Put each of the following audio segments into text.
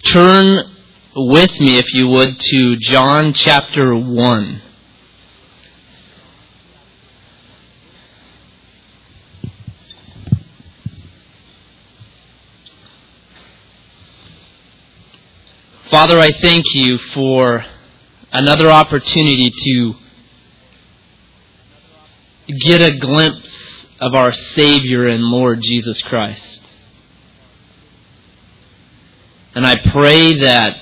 turn with me, if you would, to John chapter 1. Father, I thank you for another opportunity to get a glimpse of our Savior and Lord Jesus Christ. And I pray that,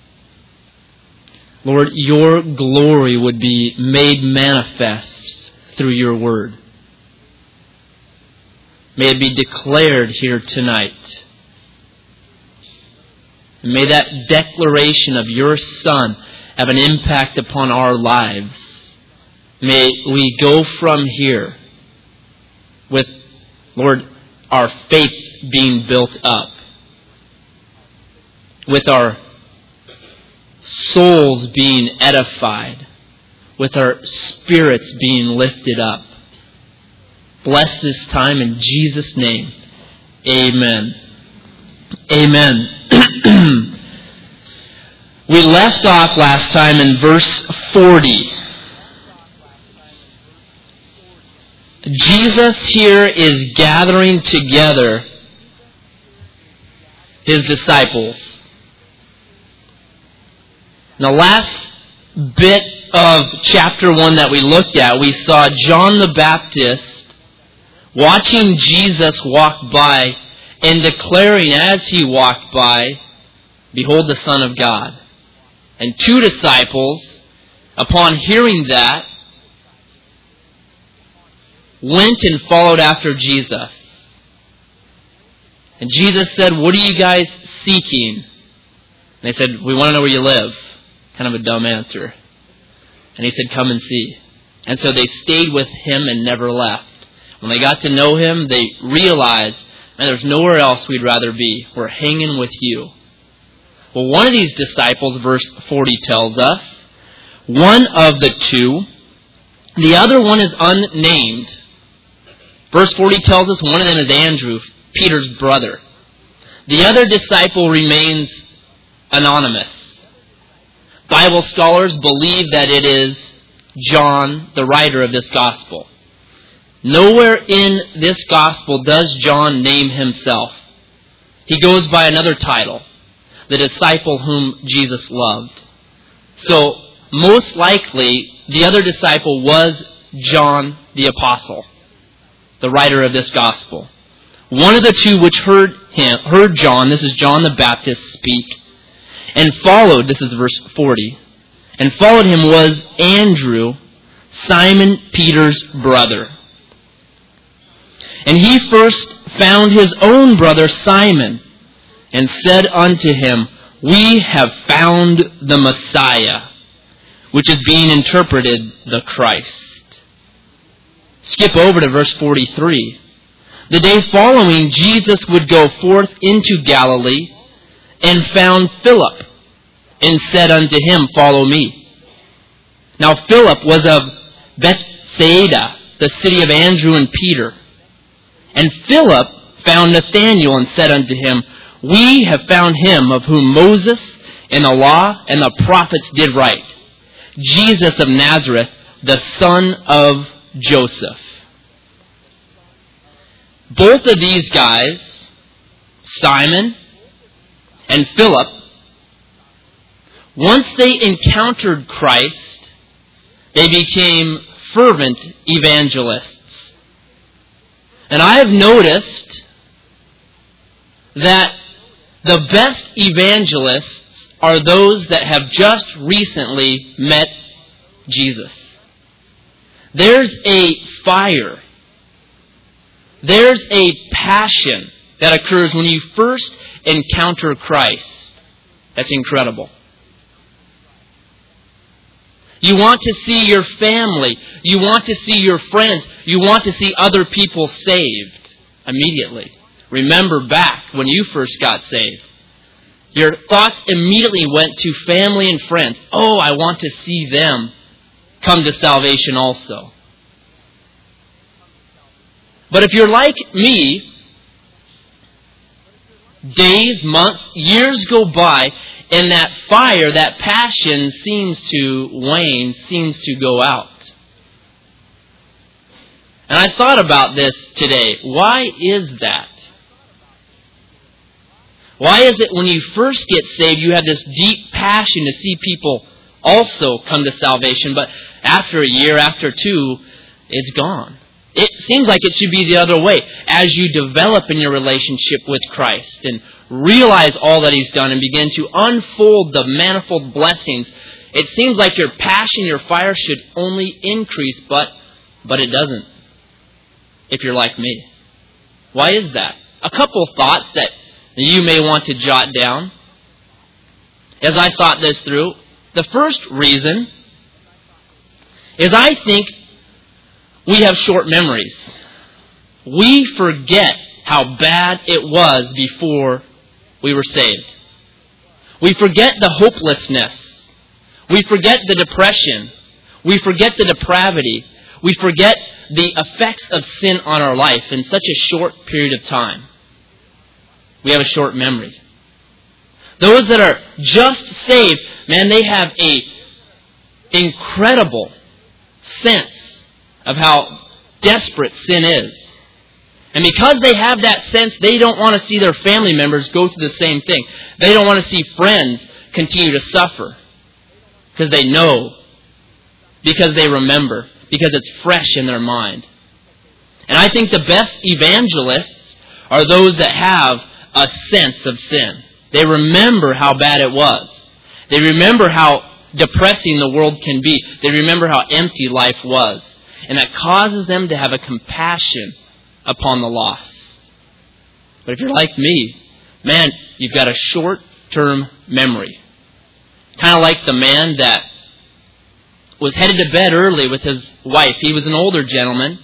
Lord, your glory would be made manifest through your word. May it be declared here tonight. And may that declaration of your Son have an impact upon our lives. May we go from here with, Lord, our faith being built up, with our souls being edified, with our spirits being lifted up. Bless this time in Jesus' name. Amen. Amen. We left off last time in verse 40. Jesus here is gathering together his disciples. Now, last bit of chapter 1 that we looked at, we saw John the Baptist watching Jesus walk by and declaring as he walked by, "Behold the Son of God." And two disciples, upon hearing that, went and followed after Jesus. And Jesus said, "What are you guys seeking?" And they said, "We want to know where you live." Kind of a dumb answer. And he said, "Come and see." And so they stayed with him and never left. When they got to know him, they realized, man, there's nowhere else we'd rather be. We're hanging with you. Well, one of these disciples, verse 40 tells us, one of the two, the other one is unnamed. Verse 40 tells us one of them is Andrew, Peter's brother. The other disciple remains anonymous. Bible scholars believe that it is John, the writer of this gospel. Nowhere in this gospel does John name himself. He goes by another title, the disciple whom Jesus loved. So, most likely, the other disciple was John the apostle, the writer of this gospel. One of the two which heard John, this is John the Baptist, speak, and followed, this is verse 40, and followed him was Andrew, Simon Peter's brother. And he first found his own brother Simon, and said unto him, "We have found the Messiah," which is being interpreted the Christ. Skip over to verse 43. The day following, Jesus would go forth into Galilee, and found Philip, and said unto him, "Follow me." Now Philip was of Bethsaida, the city of Andrew and Peter. And Philip found Nathanael, and said unto him, "We have found him of whom Moses and the law and the prophets did write, Jesus of Nazareth, the son of Joseph." Both of these guys, Simon and Philip, once they encountered Christ, they became fervent evangelists. And I have noticed that the best evangelists are those that have just recently met Jesus. There's a fire. There's a passion that occurs when you first encounter Christ. That's incredible. You want to see your family. You want to see your friends. You want to see other people saved immediately. Remember back when you first got saved. Your thoughts immediately went to family and friends. Oh, I want to see them come to salvation also. But if you're like me, Days, months, years go by, and that fire, that passion seems to wane, seems to go out. And I thought about this today. Why is that? Why is it when you first get saved, you have this deep passion to see people also come to salvation, but after a year, after two, it's gone? It seems like it should be the other way. As you develop in your relationship with Christ and realize all that He's done and begin to unfold the manifold blessings, it seems like your passion, your fire should only increase, but it doesn't. If you're like me. Why is that? A couple of thoughts that you may want to jot down. As I thought this through, the first reason is I think we have short memories. We forget how bad it was before we were saved. We forget the hopelessness. We forget the depression. We forget the depravity. We forget the effects of sin on our life in such a short period of time. We have a short memory. Those that are just saved, man, they have a incredible sense of how desperate sin is. And because they have that sense, they don't want to see their family members go through the same thing. They don't want to see friends continue to suffer. Because they know. Because they remember. Because it's fresh in their mind. And I think the best evangelists are those that have a sense of sin. They remember how bad it was. They remember how depressing the world can be. They remember how empty life was. And that causes them to have a compassion upon the lost. But if you're like me, man, you've got a short-term memory. Kind of like the man that was headed to bed early with his wife. He was an older gentleman.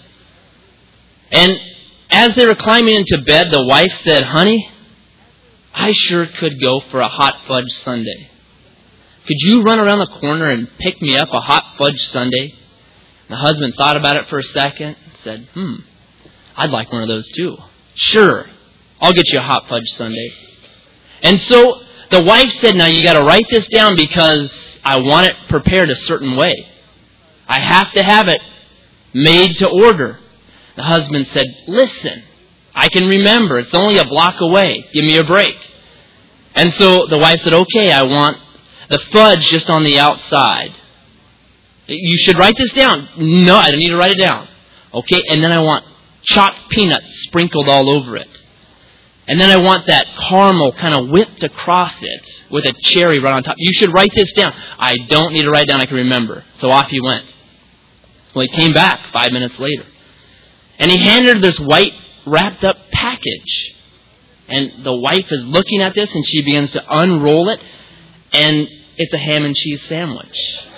And as they were climbing into bed, the wife said, "Honey, I sure could go for a hot fudge sundae. Could you run around the corner and pick me up a hot fudge sundae?" The husband thought about it for a second and said, "I'd like one of those too." "Sure, I'll get you a hot fudge sundae." And so the wife said, "Now you got to write this down because I want it prepared a certain way. I have to have it made to order." The husband said, "Listen, I can remember. It's only a block away. Give me a break." And so the wife said, "Okay, I want the fudge just on the outside." "You should write this down." "No, I don't need to write it down." "Okay, and then I want chopped peanuts sprinkled all over it. And then I want that caramel kind of whipped across it with a cherry right on top." "You should write this down." "I don't need to write it down, I can remember." So off he went. Well, he came back 5 minutes later. And he handed her this white wrapped up package. And the wife is looking at this and she begins to unroll it. And it's a ham and cheese sandwich.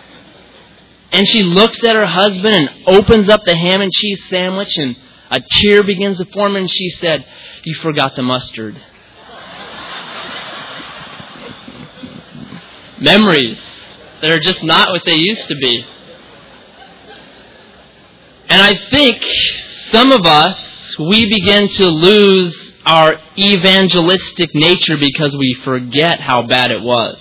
And she looks at her husband and opens up the ham and cheese sandwich, and a tear begins to form, and she said, "You forgot the mustard." Memories that are just not what they used to be. And I think some of us, we begin to lose our evangelistic nature because we forget how bad it was.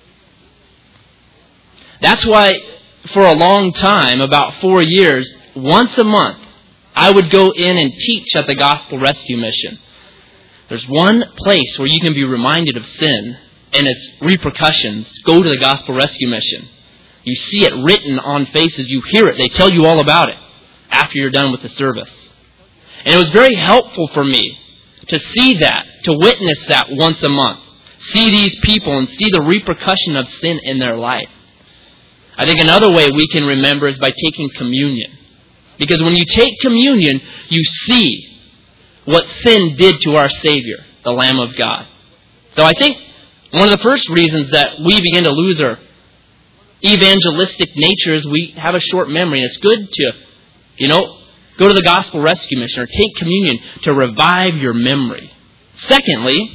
That's why for a long time, about 4 years, once a month, I would go in and teach at the Gospel Rescue Mission. There's one place where you can be reminded of sin and its repercussions. Go to the Gospel Rescue Mission. You see it written on faces. You hear it. They tell you all about it after you're done with the service. And it was very helpful for me to see that, to witness that once a month. See these people and see the repercussion of sin in their life. I think another way we can remember is by taking communion. Because when you take communion, you see what sin did to our Savior, the Lamb of God. So I think one of the first reasons that we begin to lose our evangelistic nature is we have a short memory. And it's good to, go to the Gospel Rescue Mission or take communion to revive your memory. Secondly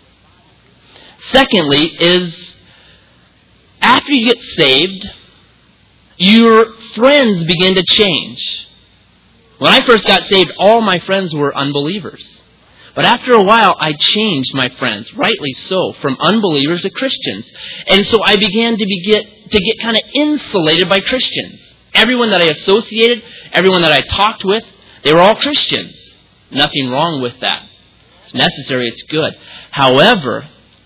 is after you get saved, your friends begin to change. When I first got saved, all my friends were unbelievers. But after a while, I changed, my friends, rightly so, from unbelievers to Christians. And so I began to get kind of insulated by Christians. Everyone that I associated, everyone that I talked with, they were all Christians. Nothing wrong with that. It's necessary, it's good. However,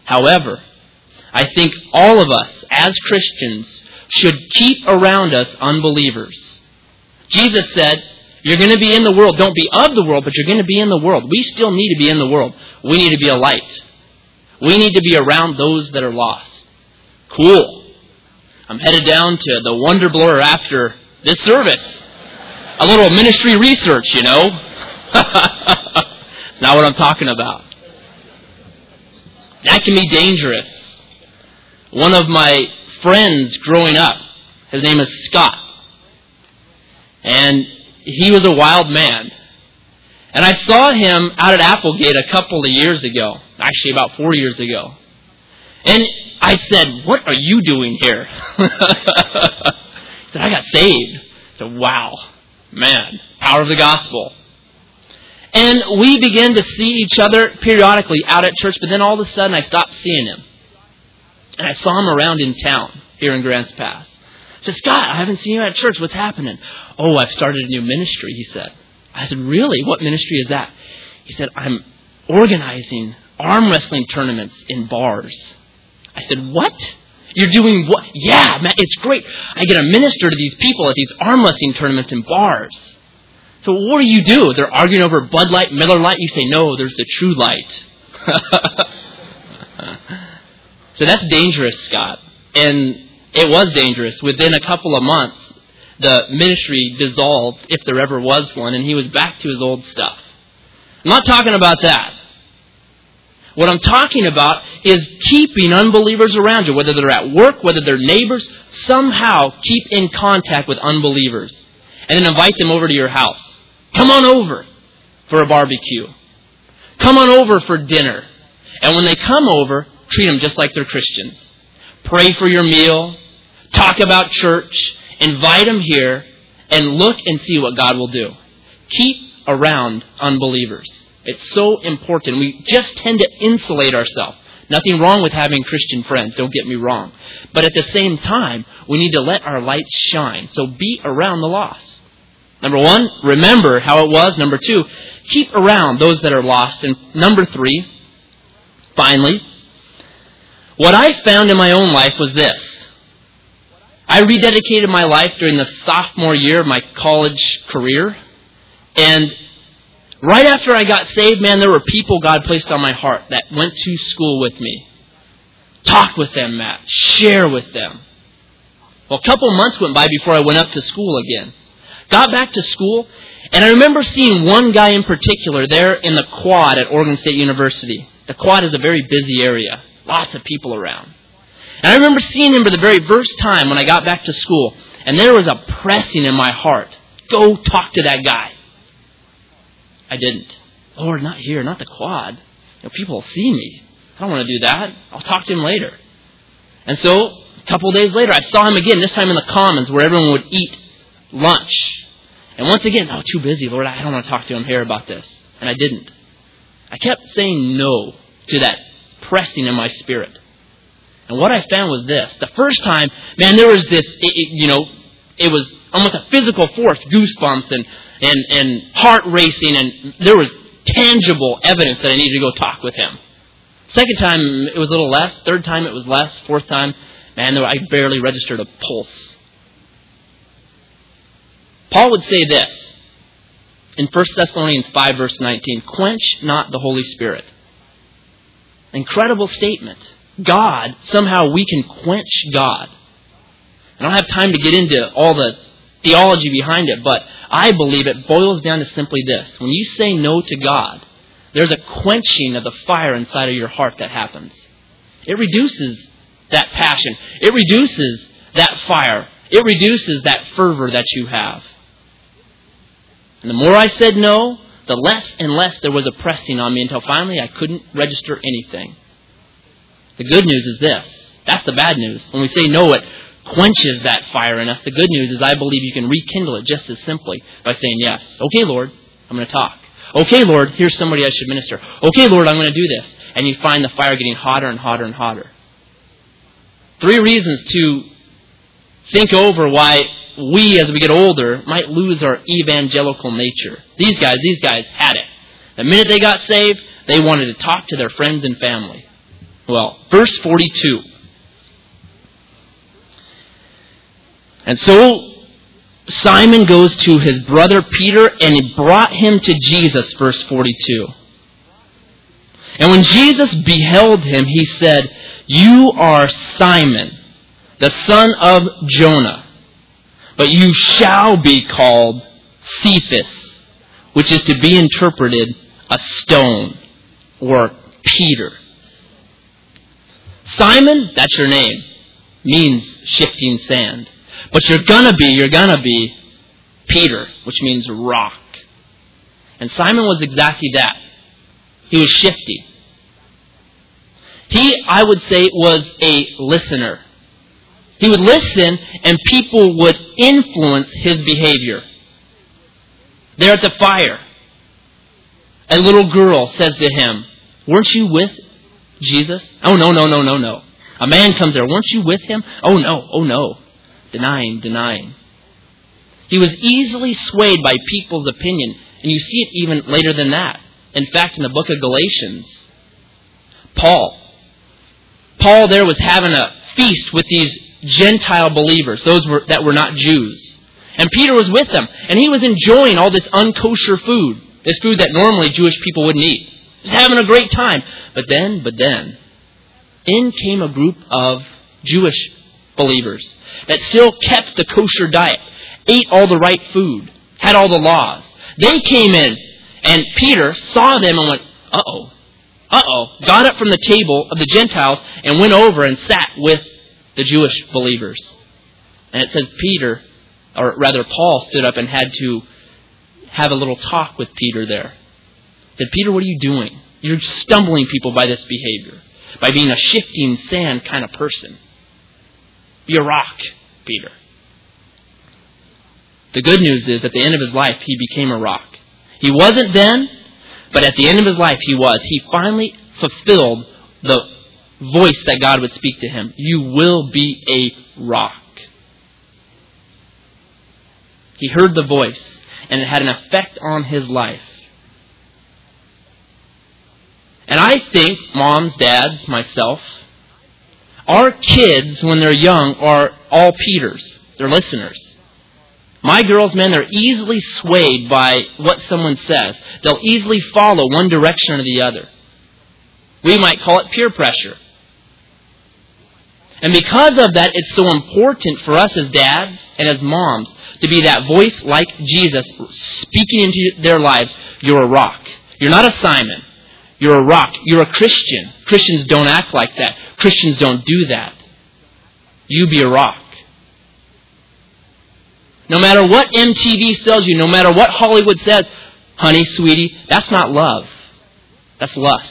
I think all of us, as Christians, should keep around us unbelievers. Jesus said, you're going to be in the world. Don't be of the world, but you're going to be in the world. We still need to be in the world. We need to be a light. We need to be around those that are lost. Cool. I'm headed down to the Wonder Blower after this service. A little ministry research, you know. It's not what I'm talking about. That can be dangerous. One of my friends growing up, his name is Scott. And he was a wild man. And I saw him out at Applegate a couple of years ago. Actually, about 4 years ago. And I said, what are you doing here? He said, I got saved. I said, wow, man, power of the gospel. And we began to see each other periodically out at church, but then all of a sudden I stopped seeing him. And I saw him around in town here in Grants Pass. I said, Scott, I haven't seen you at church. What's happening? Oh, I've started a new ministry, he said. I said, really? What ministry is that? He said, I'm organizing arm wrestling tournaments in bars. I said, what? You're doing what? Yeah, man, it's great. I get to minister to these people at these arm wrestling tournaments in bars. So what do you do? They're arguing over Bud Light, Miller Lite. You say, no, there's the true light. So that's dangerous, Scott. And it was dangerous. Within a couple of months, the ministry dissolved, if there ever was one, and he was back to his old stuff. I'm not talking about that. What I'm talking about is keeping unbelievers around you, whether they're at work, whether they're neighbors. Somehow keep in contact with unbelievers. And then invite them over to your house. Come on over for a barbecue. Come on over for dinner. And when they come over, treat them just like they're Christians. Pray for your meal. Talk about church. Invite them here. And look and see what God will do. Keep around unbelievers. It's so important. We just tend to insulate ourselves. Nothing wrong with having Christian friends, don't get me wrong. But at the same time, we need to let our lights shine. So be around the lost. Number one, remember how it was. Number two, keep around those that are lost. And number three, finally, what I found in my own life was this. I rededicated my life during the sophomore year of my college career. And right after I got saved, man, there were people God placed on my heart that went to school with me. Talk with them, Matt. Share with them. Well, a couple months went by before I went up to school again. Got back to school, and I remember seeing one guy in particular there in the quad at Oregon State University. The quad is a very busy area. Lots of people around. And I remember seeing him for the very first time when I got back to school. And there was a pressing in my heart. Go talk to that guy. I didn't. Lord, not here, not the quad. People will see me. I don't want to do that. I'll talk to him later. And so, a couple of days later, I saw him again, this time in the Commons where everyone would eat lunch. And once again, too busy, Lord, I don't want to talk to him here about this. And I didn't. I kept saying no to that pressing in my spirit. And what I found was this. The first time, man, there was this, it was almost a physical force, goosebumps and heart racing, and there was tangible evidence that I needed to go talk with him. Second time, it was a little less. Third time, it was less. Fourth time, man, I barely registered a pulse. Paul would say this in 1 Thessalonians 5, verse 19, quench not the Holy Spirit. Incredible statement. God, somehow we can quench God. I don't have time to get into all the theology behind it, but I believe it boils down to simply this. When you say no to God, there's a quenching of the fire inside of your heart that happens. It reduces that passion. It reduces that fire. It reduces that fervor that you have. And the more I said no, the less and less there was a pressing on me until finally I couldn't register anything. The good news is this. That's the bad news. When we say no, it quenches that fire in us. The good news is I believe you can rekindle it just as simply by saying yes. Okay, Lord, I'm going to talk. Okay, Lord, here's somebody I should minister. Okay, Lord, I'm going to do this. And you find the fire getting hotter and hotter and hotter. 3 reasons to think over why we, as we get older, might lose our evangelical nature. These guys had it. The minute they got saved, they wanted to talk to their friends and family. Well, verse 42. And so Simon goes to his brother Peter, and he brought him to Jesus, verse 42. And when Jesus beheld him, he said, "You are Simon, the son of Jonah, but you shall be called Cephas," which is to be interpreted a stone, or Peter. Simon, that's your name, means shifting sand. But you're gonna be Peter, which means rock. And Simon was exactly that. He was shifty. He, I would say, was a listener. He would listen and people would influence his behavior. There at the fire, a little girl says to him, "Weren't you with Jesus?" "Oh, no. A man comes there, "Weren't you with him?" Oh, no. Denying. He was easily swayed by people's opinion. And you see it even later than that. In fact, in the book of Galatians, Paul there was having a feast with these Gentile believers, those that were not Jews. And Peter was with them. And he was enjoying all this unkosher food. This food that normally Jewish people wouldn't eat. Just having a great time. But then, in came a group of Jewish believers that still kept the kosher diet, ate all the right food, had all the laws. They came in, and Peter saw them and went, uh-oh, got up from the table of the Gentiles and went over and sat with the Jewish believers. And it says Paul stood up and had to have a little talk with Peter there. Said, "Peter, what are you doing? You're stumbling people by this behavior, by being a shifting sand kind of person. Be a rock, Peter." The good news is, at the end of his life, he became a rock. He wasn't then, but at the end of his life, he was. He finally fulfilled the voice that God would speak to him. You will be a rock. He heard the voice, and it had an effect on his life. And I think, moms, dads, myself, our kids, when they're young, are all Peters. They're listeners. My girls, men, they're easily swayed by what someone says. They'll easily follow one direction or the other. We might call it peer pressure. And because of that, it's so important for us as dads and as moms to be that voice like Jesus, speaking into their lives. You're a rock. You're not a Simon. You're a rock. You're a Christian. Christians don't act like that. Christians don't do that. You be a rock. No matter what MTV sells you, no matter what Hollywood says, "Honey, sweetie," that's not love. That's lust.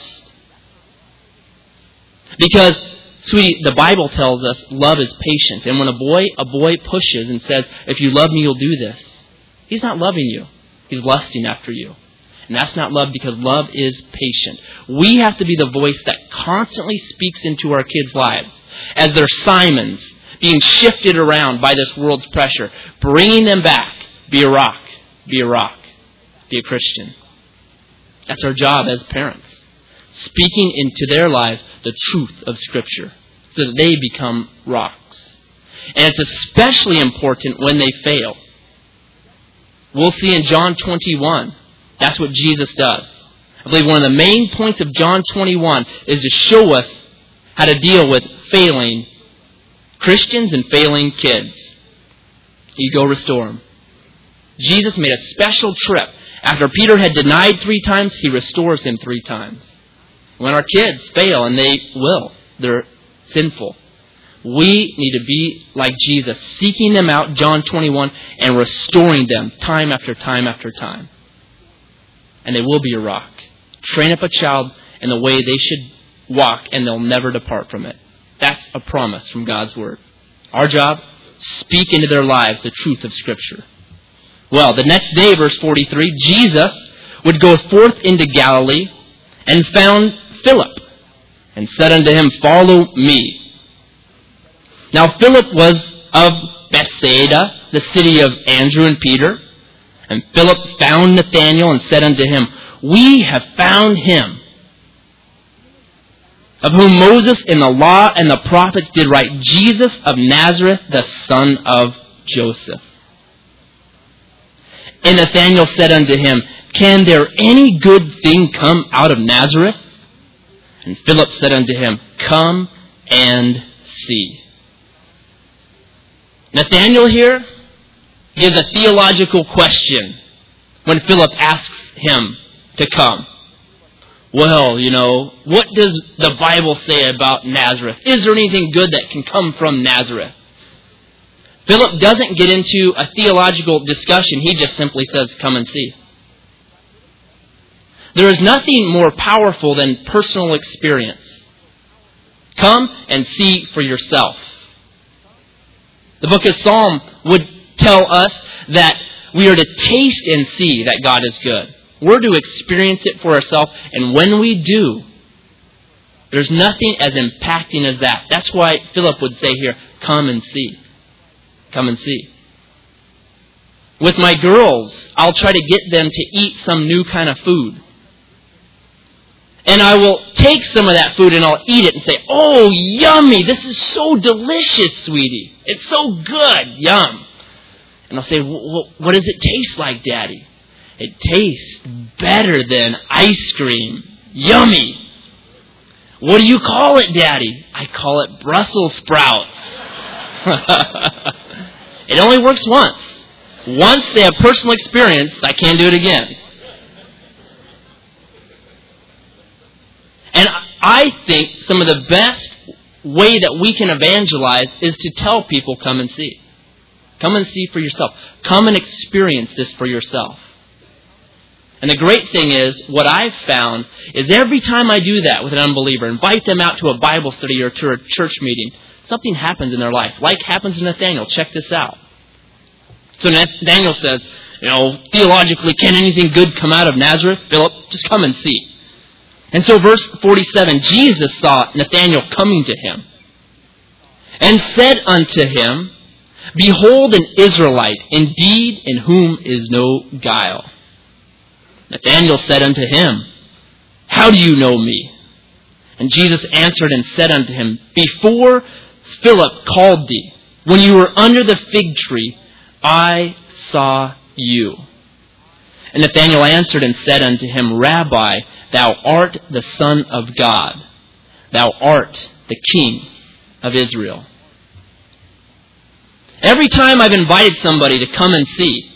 Because, sweetie, the Bible tells us love is patient. And when a boy pushes and says, "If you love me, you'll do this," he's not loving you. He's lusting after you. And that's not love, because love is patient. We have to be the voice that constantly speaks into our kids' lives as they're Simons, being shifted around by this world's pressure, bringing them back. Be a rock. Be a rock. Be a Christian. That's our job as parents. Speaking into their lives the truth of Scripture so that they become rocks. And it's especially important when they fail. We'll see in John 21. That's what Jesus does. I believe one of the main points of John 21 is to show us how to deal with failing Christians and failing kids. You go restore them. Jesus made a special trip. After Peter had denied 3 times, he restores him 3 times. When our kids fail, and they will, they're sinful, we need to be like Jesus, seeking them out, John 21, and restoring them time after time after time. And they will be a rock. Train up a child in the way they should walk, and they'll never depart from it. That's a promise from God's Word. Our job, speak into their lives the truth of Scripture. Well, the next day, verse 43, Jesus would go forth into Galilee, and found Philip, and said unto him, Follow me. Now Philip was of Bethsaida, the city of Andrew and Peter. And Philip found Nathanael and said unto him, We have found him, of whom Moses in the law and the prophets did write, Jesus of Nazareth, the son of Joseph. And Nathanael said unto him, Can there any good thing come out of Nazareth? And Philip said unto him, Come and see. Nathanael here gives a theological question when Philip asks him to come. Well, what does the Bible say about Nazareth? Is there anything good that can come from Nazareth? Philip doesn't get into a theological discussion. He just simply says, Come and see. There is nothing more powerful than personal experience. Come and see for yourself. The book of Psalm would tell us that we are to taste and see that God is good. We're to experience it for ourselves, and when we do, there's nothing as impacting as that. That's why Philip would say here, Come and see. Come and see. With my girls, I'll try to get them to eat some new kind of food. And I will take some of that food and I'll eat it and say, Oh, yummy, this is so delicious, sweetie. It's so good, yum. And I'll say, What does it taste like, Daddy? It tastes better than ice cream. Yummy. What do you call it, Daddy? I call it Brussels sprouts. It only works once. Once they have personal experience, I can't do it again. And I think some of the best way that we can evangelize is to tell people, Come and see. Come and see for yourself. Come and experience this for yourself. And the great thing is, what I've found is every time I do that with an unbeliever, invite them out to a Bible study or to a church meeting, something happens in their life. Like happens to Nathanael. Check this out. So Nathanael says, theologically, can anything good come out of Nazareth? Philip, just come and see. And so verse 47, Jesus saw Nathanael coming to him and said unto him, Behold an Israelite, indeed in whom is no guile. Nathanael said unto him, How do you know me? And Jesus answered and said unto him, Before Philip called thee, when you were under the fig tree, I saw you. And Nathanael answered and said unto him, Rabbi, Thou art the Son of God. Thou art the King of Israel. Every time I've invited somebody to come and see,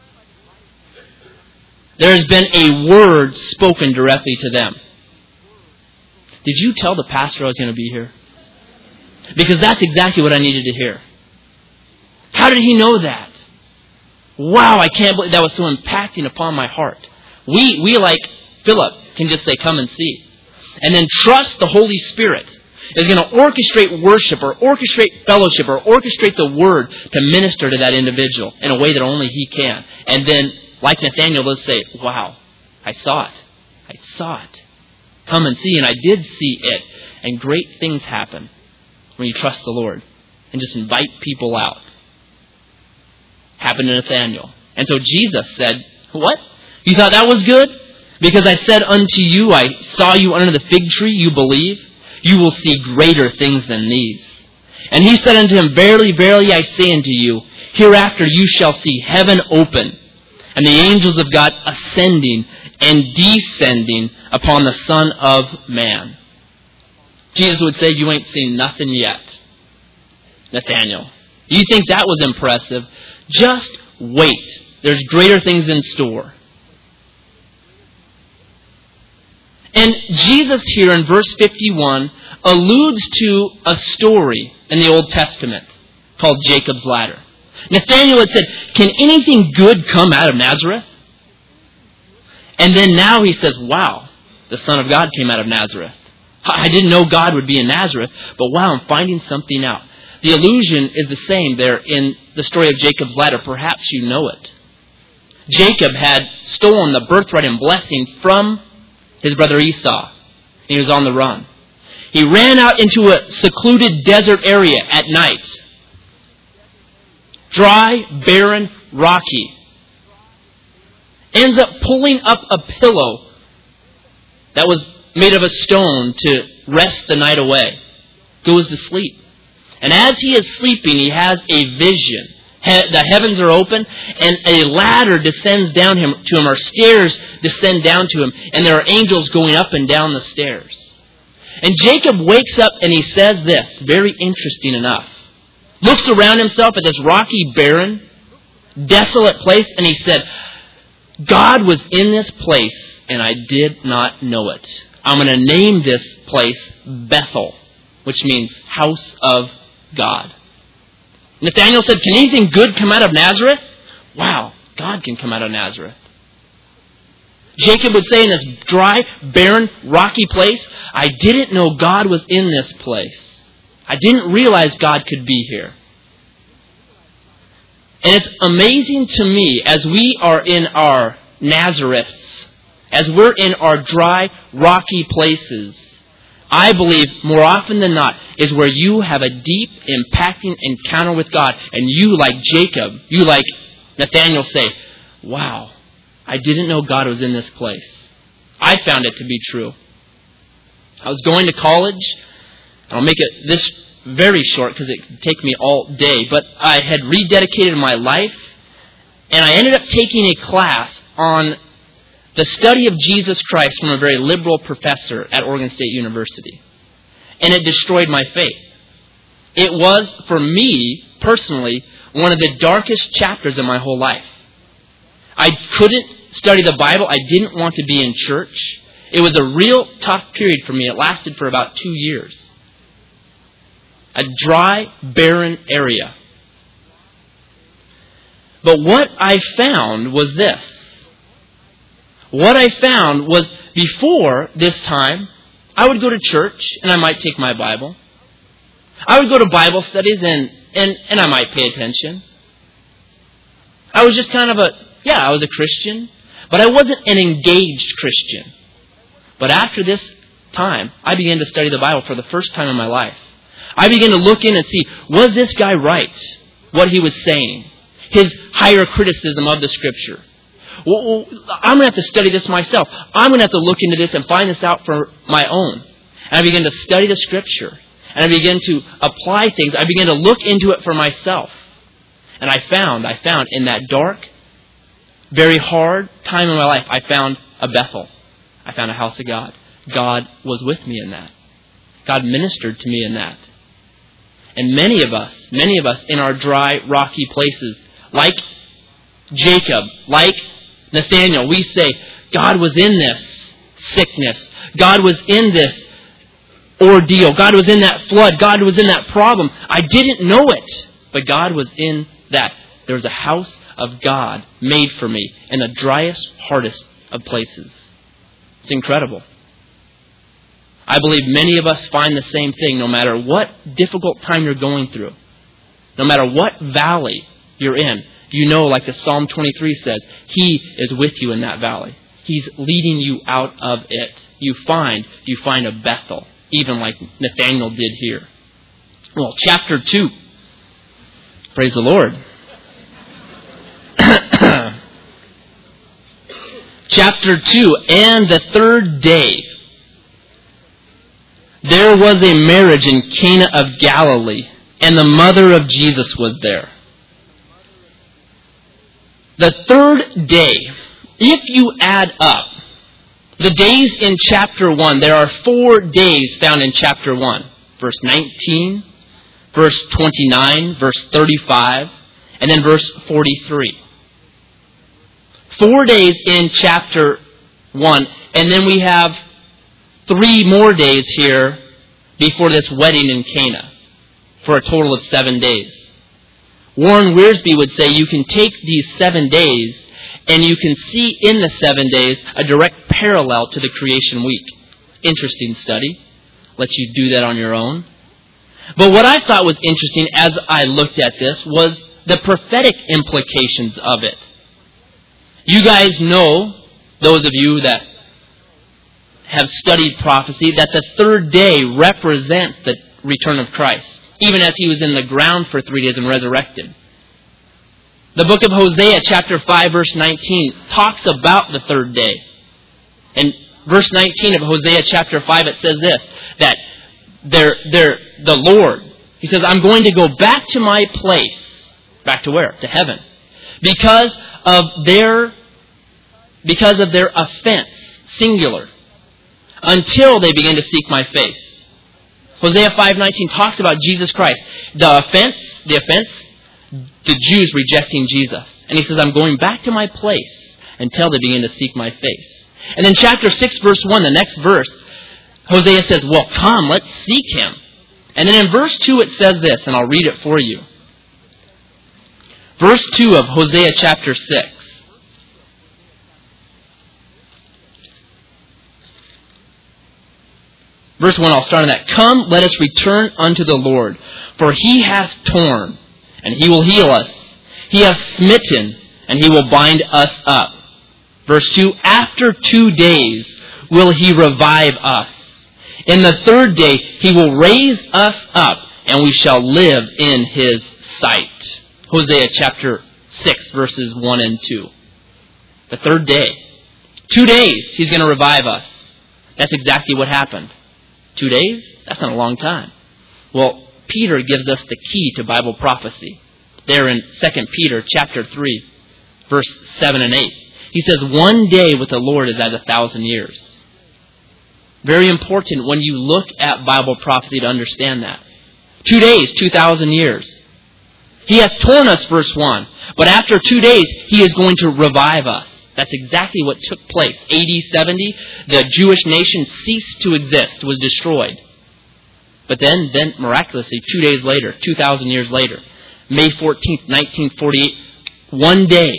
there has been a word spoken directly to them. Did you tell the pastor I was going to be here? Because that's exactly what I needed to hear. How did he know that? Wow, I can't believe that was so impacting upon my heart. We like Philip, can just say, Come and see. And then trust the Holy Spirit is going to orchestrate worship or orchestrate fellowship or orchestrate the Word to minister to that individual in a way that only He can. And then, like Nathanael, let's say, Wow, I saw it. I saw it. Come and see. And I did see it. And great things happen when you trust the Lord and just invite people out. Happened to Nathanael. And so Jesus said, What? You thought that was good? Because I said unto you, I saw you under the fig tree, you believe? You will see greater things than these. And he said unto him, Verily, verily, I say unto you, hereafter you shall see heaven open, and the angels of God ascending and descending upon the Son of Man. Jesus would say, You ain't seen nothing yet, Nathanael. You think that was impressive? Just wait. There's greater things in store. And Jesus here in verse 51 alludes to a story in the Old Testament called Jacob's Ladder. Nathanael had said, Can anything good come out of Nazareth? And then now he says, Wow, the Son of God came out of Nazareth. I didn't know God would be in Nazareth, but wow, I'm finding something out. The allusion is the same there in the story of Jacob's Ladder. Perhaps you know it. Jacob had stolen the birthright and blessing from his brother Esau. He was on the run. He ran out into a secluded desert area at night. Dry, barren, rocky. Ends up pulling up a pillow that was made of a stone to rest the night away. Goes to sleep. And as he is sleeping, he has a vision. The heavens are open, and a ladder descends down to him, or stairs descend down to him, and there are angels going up and down the stairs. And Jacob wakes up and he says this, very interesting enough. Looks around himself at this rocky, barren, desolate place, and he said, God was in this place, and I did not know it. I'm going to name this place Bethel, which means house of God. Nathanael said, can anything good come out of Nazareth? Wow, God can come out of Nazareth. Jacob would say in this dry, barren, rocky place, I didn't know God was in this place. I didn't realize God could be here. And it's amazing to me as we are in our Nazareths, as we're in our dry, rocky places, I believe more often than not is where you have a deep, impacting encounter with God. And you, like Jacob, you like Nathanael, say, wow, I didn't know God was in this place. I found it to be true. I was going to college. I'll make it this very short because it could take me all day. But I had rededicated my life. And I ended up taking a class on the study of Jesus Christ from a very liberal professor at Oregon State University. And it destroyed my faith. It was, for me, personally, one of the darkest chapters of my whole life. I couldn't study the Bible. I didn't want to be in church. It was a real tough period for me. It lasted for about 2 years. A dry, barren area. But what I found was this. What I found was before this time, I would go to church and I might take my Bible. I would go to Bible studies and I might pay attention. I was just kind of I was a Christian, but I wasn't an engaged Christian. But after this time, I began to study the Bible for the first time in my life. I began to look in and see, was this guy right? What he was saying? His higher criticism of the Scripture. Well, I'm going to have to study this myself. I'm going to have to look into this and find this out for my own. And I began to study the Scripture. And I began to apply things. I began to look into it for myself. And I found in that dark, very hard time in my life, I found a Bethel. I found a house of God. God was with me in that. God ministered to me in that. And many of us in our dry, rocky places, like Jacob, like Nathanael, we say, God was in this sickness. God was in this ordeal. God was in that flood. God was in that problem. I didn't know it, but God was in that. There was a house of God made for me in the driest, hardest of places. It's incredible. I believe many of us find the same thing no matter what difficult time you're going through. No matter what valley you're in. You know, like the Psalm 23 says, He is with you in that valley. He's leading you out of it. You find a Bethel, even like Nathanael did here. Well, chapter 2. Praise the Lord. Chapter 2, and the third day, there was a marriage in Cana of Galilee, and the mother of Jesus was there. The third day, if you add up the days in chapter 1, there are 4 days found in chapter 1. Verse 19, verse 29, verse 35, and then verse 43. 4 days in chapter 1, and then we have 3 more days here before this wedding in Cana, for a total of 7 days. Warren Wiersbe would say you can take these 7 days and you can see in the 7 days a direct parallel to the creation week. Interesting study. Let you do that on your own. But what I thought was interesting as I looked at this was the prophetic implications of it. You guys know, those of you that have studied prophecy, that the third day represents the return of Christ, even as He was in the ground for 3 days and resurrected. The book of Hosea, chapter 5, verse 19, talks about the third day. In verse 19 of Hosea chapter 5, it says this, that the Lord, He says, I'm going to go back to my place. Back to where? To heaven. Because of their offense, singular, until they begin to seek my face. Hosea 5:19 talks about Jesus Christ. The offense, the Jews rejecting Jesus. And He says, I'm going back to my place until they begin to seek my face. And in chapter 6, verse 1, the next verse, Hosea says, well, come, let's seek Him. And then in verse 2 it says this, and I'll read it for you. Verse 2 of Hosea chapter 6. Verse 1, I'll start on that. Come, let us return unto the Lord, for He hath torn, and He will heal us. He hath smitten, and He will bind us up. Verse 2, after 2 days will He revive us. In the third day He will raise us up, and we shall live in His sight. Hosea chapter 6, verses 1 and 2. The third day. 2 days He's going to revive us. That's exactly what happened. 2 days? That's not a long time. Well, Peter gives us the key to Bible prophecy. There in 2 Peter chapter 3, verse 7 and 8. He says, 1 day with the Lord is as 1,000 years. Very important when you look at Bible prophecy to understand that. 2 days, 2,000 years. He hath torn us, verse 1. But after 2 days, He is going to revive us. That's exactly what took place. AD 70, the Jewish nation ceased to exist, was destroyed. But then miraculously, 2 days later, 2,000 years later, May 14th, 1948, 1 day,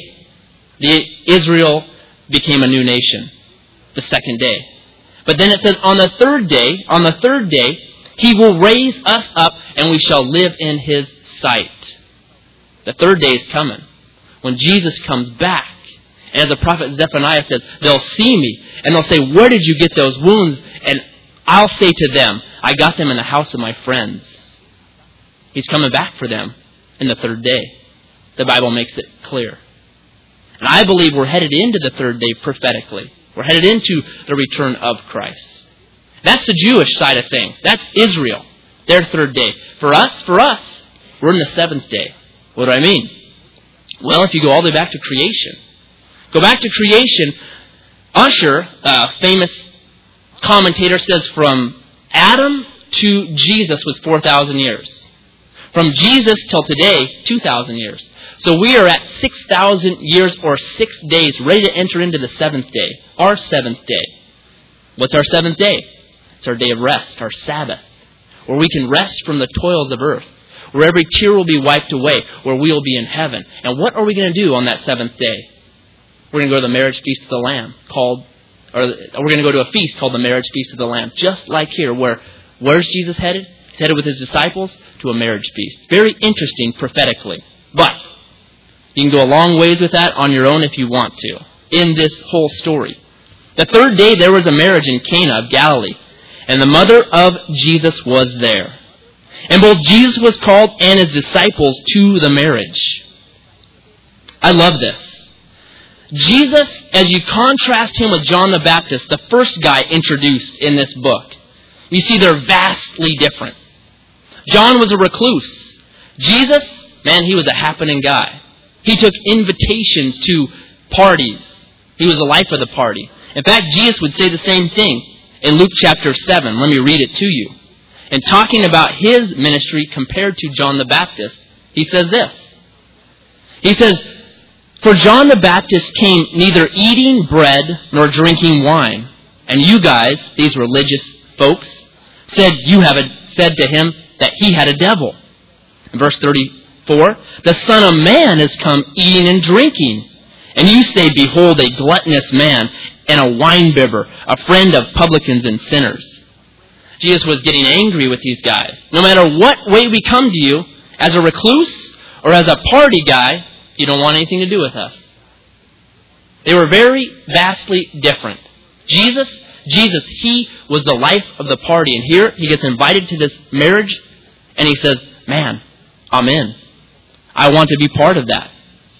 Israel became a new nation. The second day. But then it says, on the third day, He will raise us up, and we shall live in His sight. The third day is coming. When Jesus comes back, and as the prophet Zephaniah says, they'll see me, and they'll say, where did you get those wounds? And I'll say to them, I got them in the house of my friends. He's coming back for them in the third day. The Bible makes it clear. And I believe we're headed into the third day prophetically. We're headed into the return of Christ. That's the Jewish side of things. That's Israel, their third day. For us, we're in the seventh day. What do I mean? Well, if you go all the way back to creation. Go back to creation. Ussher, a famous commentator, says from Adam to Jesus was 4,000 years. From Jesus till today, 2,000 years. So we are at 6,000 years or 6 days, ready to enter into the seventh day. Our seventh day. What's our seventh day? It's our day of rest, our Sabbath. Where we can rest from the toils of earth. Where every tear will be wiped away. Where we will be in heaven. And what are we going to do on that seventh day? We're going to go to the marriage feast of the Lamb. We're going to go to a feast called the marriage feast of the Lamb. Just like here, where's Jesus headed? He's headed with His disciples to a marriage feast. Very interesting prophetically. But you can go a long ways with that on your own if you want to. In this whole story. The third day there was a marriage in Cana of Galilee. And the mother of Jesus was there. And both Jesus was called and His disciples to the marriage. I love this. Jesus, as you contrast Him with John the Baptist, the first guy introduced in this book, you see they're vastly different. John was a recluse. Jesus, man, he was a happening guy. He took invitations to parties. He was the life of the party. In fact, Jesus would say the same thing in Luke chapter 7. Let me read it to you. And talking about His ministry compared to John the Baptist, He says this. He says, for John the Baptist came neither eating bread nor drinking wine. And you guys, these religious folks, said to him that he had a devil. In verse 34, the Son of Man has come eating and drinking. And you say, behold, a gluttonous man and a winebibber, a friend of publicans and sinners. Jesus was getting angry with these guys. No matter what way we come to you, as a recluse or as a party guy, you don't want anything to do with us. They were very vastly different. Jesus, he was the life of the party. And here he gets invited to this marriage and he says, man, I'm in. I want to be part of that.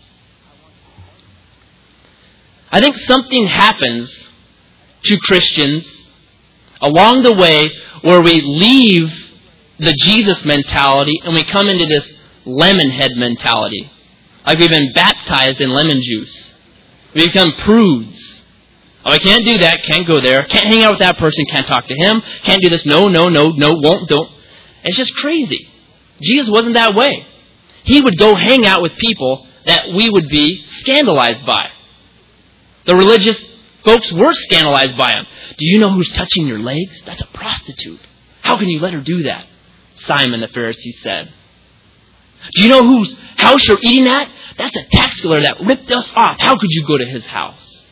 I think something happens to Christians along the way where we leave the Jesus mentality and we come into this lemon head mentality. Like we've been baptized in lemon juice. We become prudes. Oh, I can't do that, can't go there, can't hang out with that person, can't talk to him, can't do this, no, won't, don't. It's just crazy. Jesus wasn't that way. He would go hang out with people that we would be scandalized by. The religious folks were scandalized by him. Do you know who's touching your legs? That's a prostitute. How can you let her do that? Simon the Pharisee said. Do you know whose house you're eating at? That's a tax collector that ripped us off. How could you go to his house?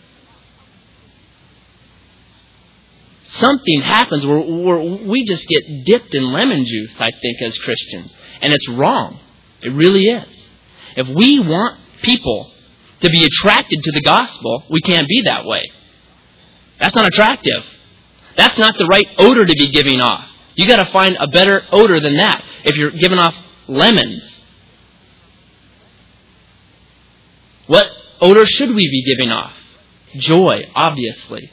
Something happens where we just get dipped in lemon juice, I think, as Christians. And it's wrong. It really is. If we want people to be attracted to the gospel, we can't be that way. That's not attractive. That's not the right odor to be giving off. You got to find a better odor than that if you're giving off lemons. What odor should we be giving off? Joy, obviously.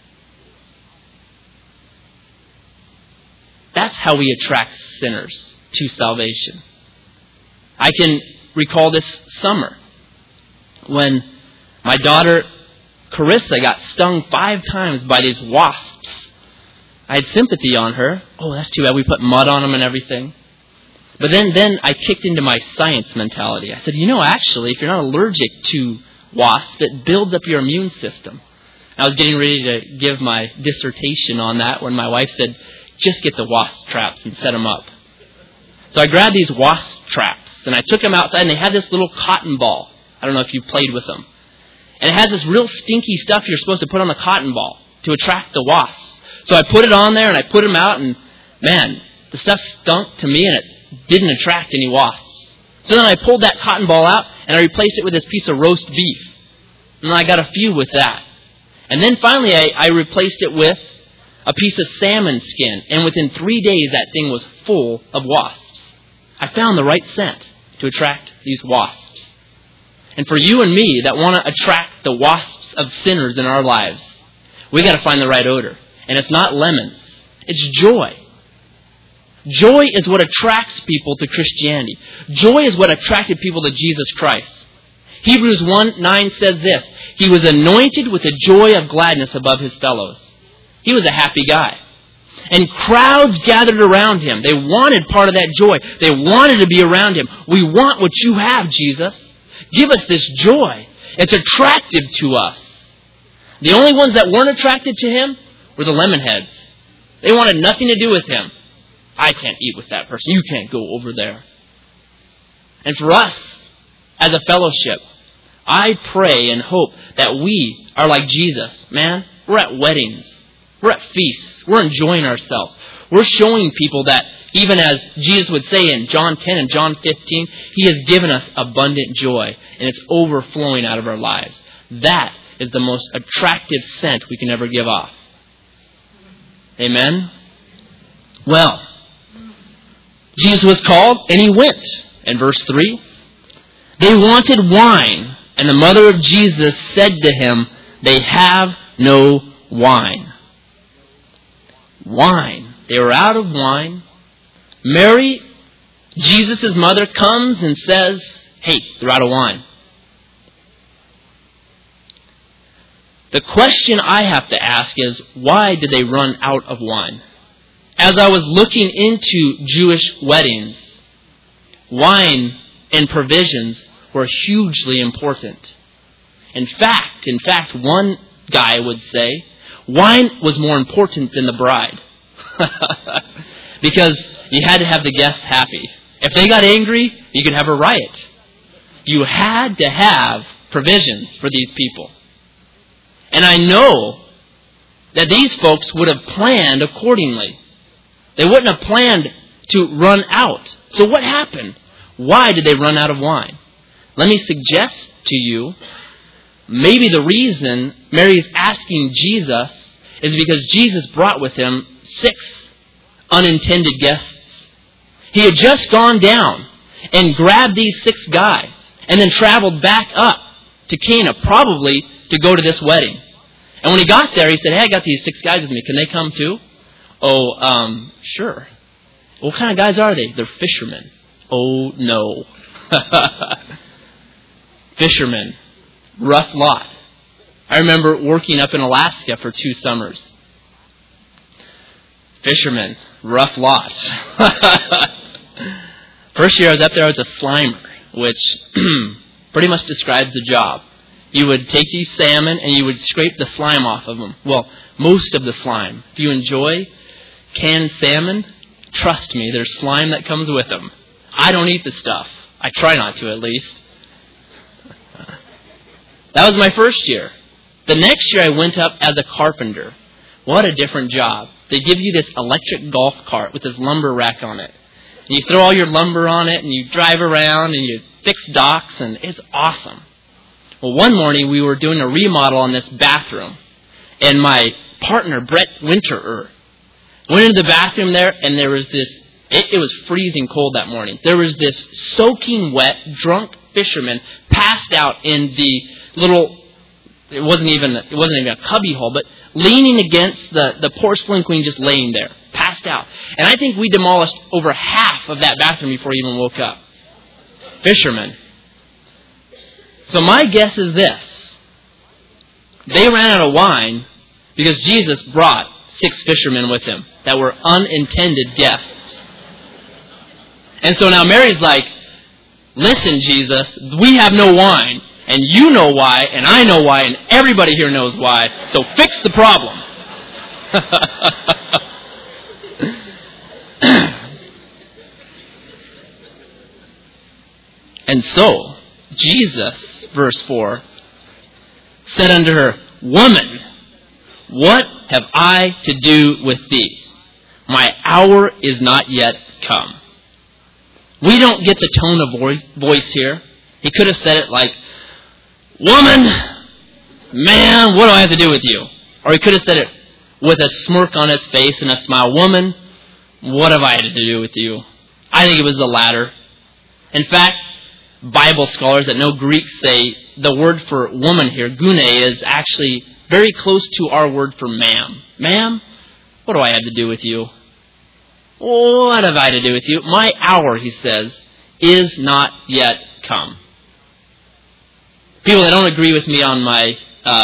That's how we attract sinners to salvation. I can recall this summer when my daughter Carissa got stung 5 times by these wasps. I had sympathy on her. Oh, that's too bad. We put mud on them and everything. But then I kicked into my science mentality. I said, actually, if you're not allergic to wasps, it builds up your immune system. I was getting ready to give my dissertation on that when my wife said, just get the wasp traps and set them up. So I grabbed these wasp traps and I took them outside and they had this little cotton ball. I don't know if you played with them. And it has this real stinky stuff you're supposed to put on the cotton ball to attract the wasps. So I put it on there and I put them out and man, the stuff stunk to me and it didn't attract any wasps. So then I pulled that cotton ball out and I replaced it with this piece of roast beef. And I got a few with that. And then finally I replaced it with a piece of salmon skin. And within 3 days that thing was full of wasps. I found the right scent to attract these wasps. And for you and me that want to attract the wasps of sinners in our lives, we got to find the right odor. And it's not lemons. It's joy. Joy is what attracts people to Christianity. Joy is what attracted people to Jesus Christ. Hebrews 1:9 says this, he was anointed with the joy of gladness above his fellows. He was a happy guy. And crowds gathered around him. They wanted part of that joy. They wanted to be around him. We want what you have, Jesus. Give us this joy. It's attractive to us. The only ones that weren't attracted to him were the lemonheads. They wanted nothing to do with him. I can't eat with that person. You can't go over there. And for us, as a fellowship, I pray and hope that we are like Jesus. Man, we're at weddings. We're at feasts. We're enjoying ourselves. We're showing people that even as Jesus would say in John 10 and John 15, he has given us abundant joy and it's overflowing out of our lives. That is the most attractive scent we can ever give off. Amen? Well, Jesus was called and he went. In verse 3, they wanted wine, and the mother of Jesus said to him, they have no wine. Wine. They were out of wine. Mary, Jesus' mother, comes and says, hey, they're out of wine. The question I have to ask is, why did they run out of wine? As I was looking into Jewish weddings, wine and provisions were hugely important. In fact, one guy would say, wine was more important than the bride. Because you had to have the guests happy. If they got angry, you could have a riot. You had to have provisions for these people. And I know that these folks would have planned accordingly. They wouldn't have planned to run out. So what happened? Why did they run out of wine? Let me suggest to you maybe the reason Mary is asking Jesus is because Jesus brought with him 6 unintended guests. He had just gone down and grabbed these 6 guys and then traveled back up to Cana, probably to go to this wedding. And when he got there, he said, "Hey, I got these 6 guys with me. Can they come too?" "Oh, sure." "What kind of guys are they?" "They're fishermen." "Oh, no." Fishermen. Rough lot. I remember working up in Alaska for 2 summers. Fishermen. Rough lot. First year I was up there, I was a slimer, which pretty much describes the job. You would take these salmon and you would scrape the slime off of them. Well, most of the slime. If you enjoy canned salmon, trust me, there's slime that comes with them. I don't eat the stuff. I try not to, at least. That was my first year. The next year I went up as a carpenter. What a different job. They give you this electric golf cart with this lumber rack on it. And you throw all your lumber on it and you drive around and you fix docks, and it's awesome. Well, one morning we were doing a remodel on this bathroom, and my partner, Brett Winterer, went into the bathroom there, and there was this, it was freezing cold that morning. There was this soaking wet, drunk fisherman passed out in the little, it wasn't even a cubby hole, but leaning against the porcelain queen, just laying there, passed out. And I think we demolished over half of that bathroom before he even woke up. Fishermen. So my guess is this. They ran out of wine because Jesus brought 6 fishermen with him that were unintended guests. And so now Mary's like, "Listen, Jesus, we have no wine. And you know why, and I know why, and everybody here knows why. So fix the problem." And so, Jesus, verse 4, said unto her, "Woman, what have I to do with thee? My hour is not yet come." We don't get the tone of voice here. He could have said it like, "Woman, man, what do I have to do with you?" Or he could have said it with a smirk on his face and a smile. "Woman, what have I to do with you?" I think it was the latter. In fact, Bible scholars that know Greek say the word for woman here, gune, is actually very close to our word for ma'am. "Ma'am, what do I have to do with you?" "What have I to do with you? My hour," he says, "is not yet come." People that don't agree with me on my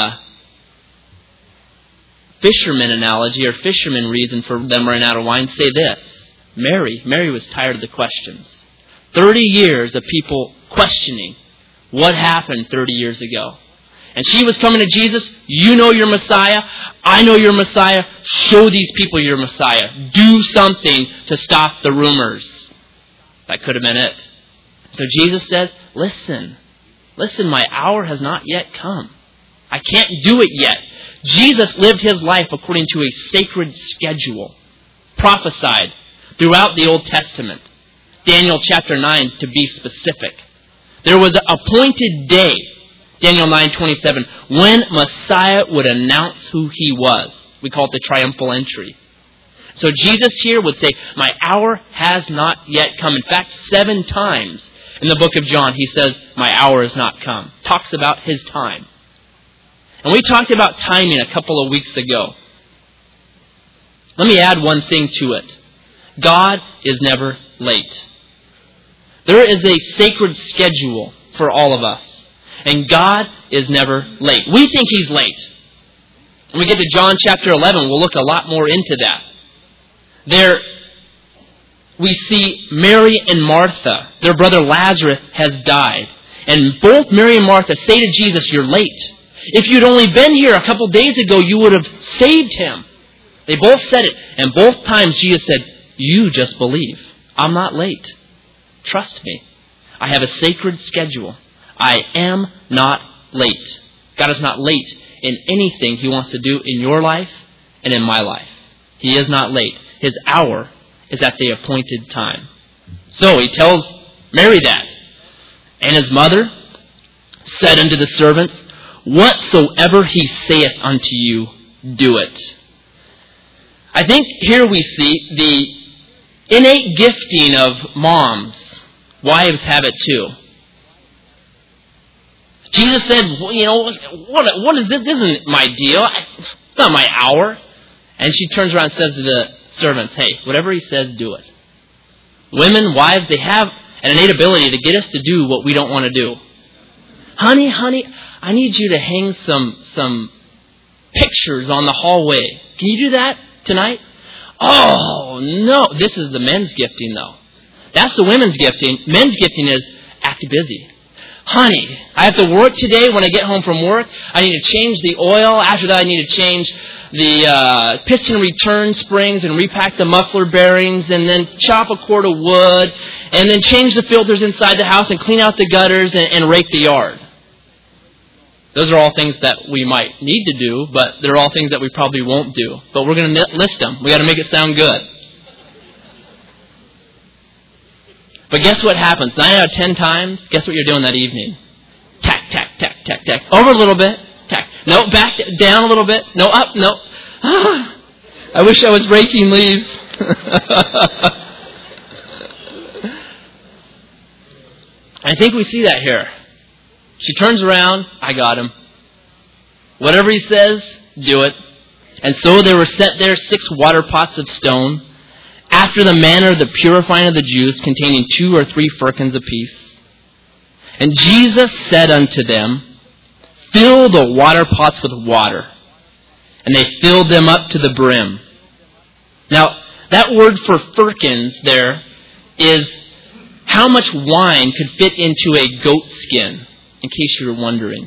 fisherman analogy or fisherman reason for them running out of wine say this. Mary was tired of the questions. 30 years of people questioning what happened 30 years ago. And she was coming to Jesus. "You know you're Messiah. I know you're Messiah. Show these people you're Messiah. Do something to stop the rumors." That could have been it. So Jesus says, Listen, my hour has not yet come. I can't do it yet. Jesus lived his life according to a sacred schedule, prophesied throughout the Old Testament. Daniel chapter 9, to be specific. There was an appointed day, Daniel 9:27, when Messiah would announce who he was. We call it the triumphal entry. So Jesus here would say, "My hour has not yet come." In fact, 7 times in the book of John, he says, "My hour has not come." Talks about his time. And we talked about timing a couple of weeks ago. Let me add one thing to it. God is never late. There is a sacred schedule for all of us. And God is never late. We think he's late. When we get to John chapter 11, we'll look a lot more into that. There we see Mary and Martha. Their brother Lazarus has died. And both Mary and Martha say to Jesus, "You're late. If you'd only been here a couple days ago, you would have saved him." They both said it. And both times Jesus said, "You just believe. I'm not late. Trust me. I have a sacred schedule. I am not late." God is not late in anything he wants to do in your life and in my life. He is not late. His hour is at the appointed time. So he tells Mary that. And his mother said unto the servants, whatsoever he saith unto you, do it. I think here we see the innate gifting of moms. Wives have it too. Jesus said, what is this? This isn't my deal. It's not my hour. And she turns around and says to the servants, hey, whatever he says, do it. Women, wives, they have an innate ability to get us to do what we don't want to do. Honey, I need you to hang some pictures on the hallway. Can you do that tonight? Oh, no. This is the men's gifting, though. That's the women's gifting. Men's gifting is act busy. Honey, I have to work today when I get home from work. I need to change the oil. After that, I need to change the piston return springs and repack the muffler bearings and then chop a cord of wood and then change the filters inside the house and clean out the gutters and rake the yard. Those are all things that we might need to do, but they're all things that we probably won't do. But we're going to list them. We got to make it sound good. But guess what happens? 9 out of 10 times, guess what you're doing that evening? Tack, tack, tack, tack, tack. Over a little bit. Tack. No, back down a little bit. No, up, no. I wish I was raking leaves. I think we see that here. She turns around, I got him. Whatever he says, do it. And so there were set there 6 water pots of stone, after the manner of the purifying of the Jews, containing 2 or 3 firkins apiece. And Jesus said unto them, fill the water pots with water. And they filled them up to the brim. Now, that word for firkins there is how much wine could fit into a goat skin, in case you were wondering.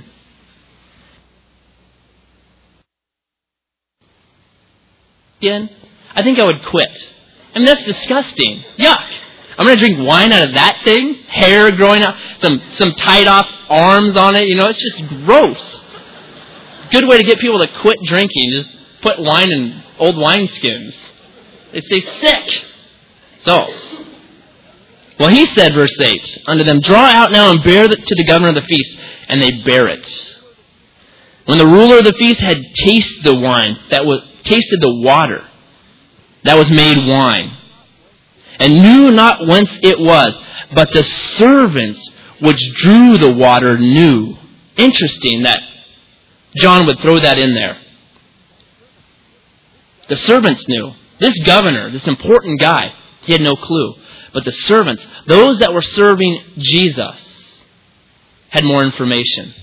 Again, I think I would quit. I mean, that's disgusting. Yuck. I'm going to drink wine out of that thing? Hair growing out, some tied off arms on it. It's just gross. Good way to get people to quit drinking. Just put wine in old wineskins. They stay sick. So, well, he said, verse 8, unto them, draw out now and bear it to the governor of the feast. And they bear it. When the ruler of the feast had tasted the water that was made wine, and knew not whence it was, but the servants which drew the water knew. Interesting that John would throw that in there. The servants knew. This governor, this important guy, he had no clue. But the servants, those that were serving Jesus, had more information.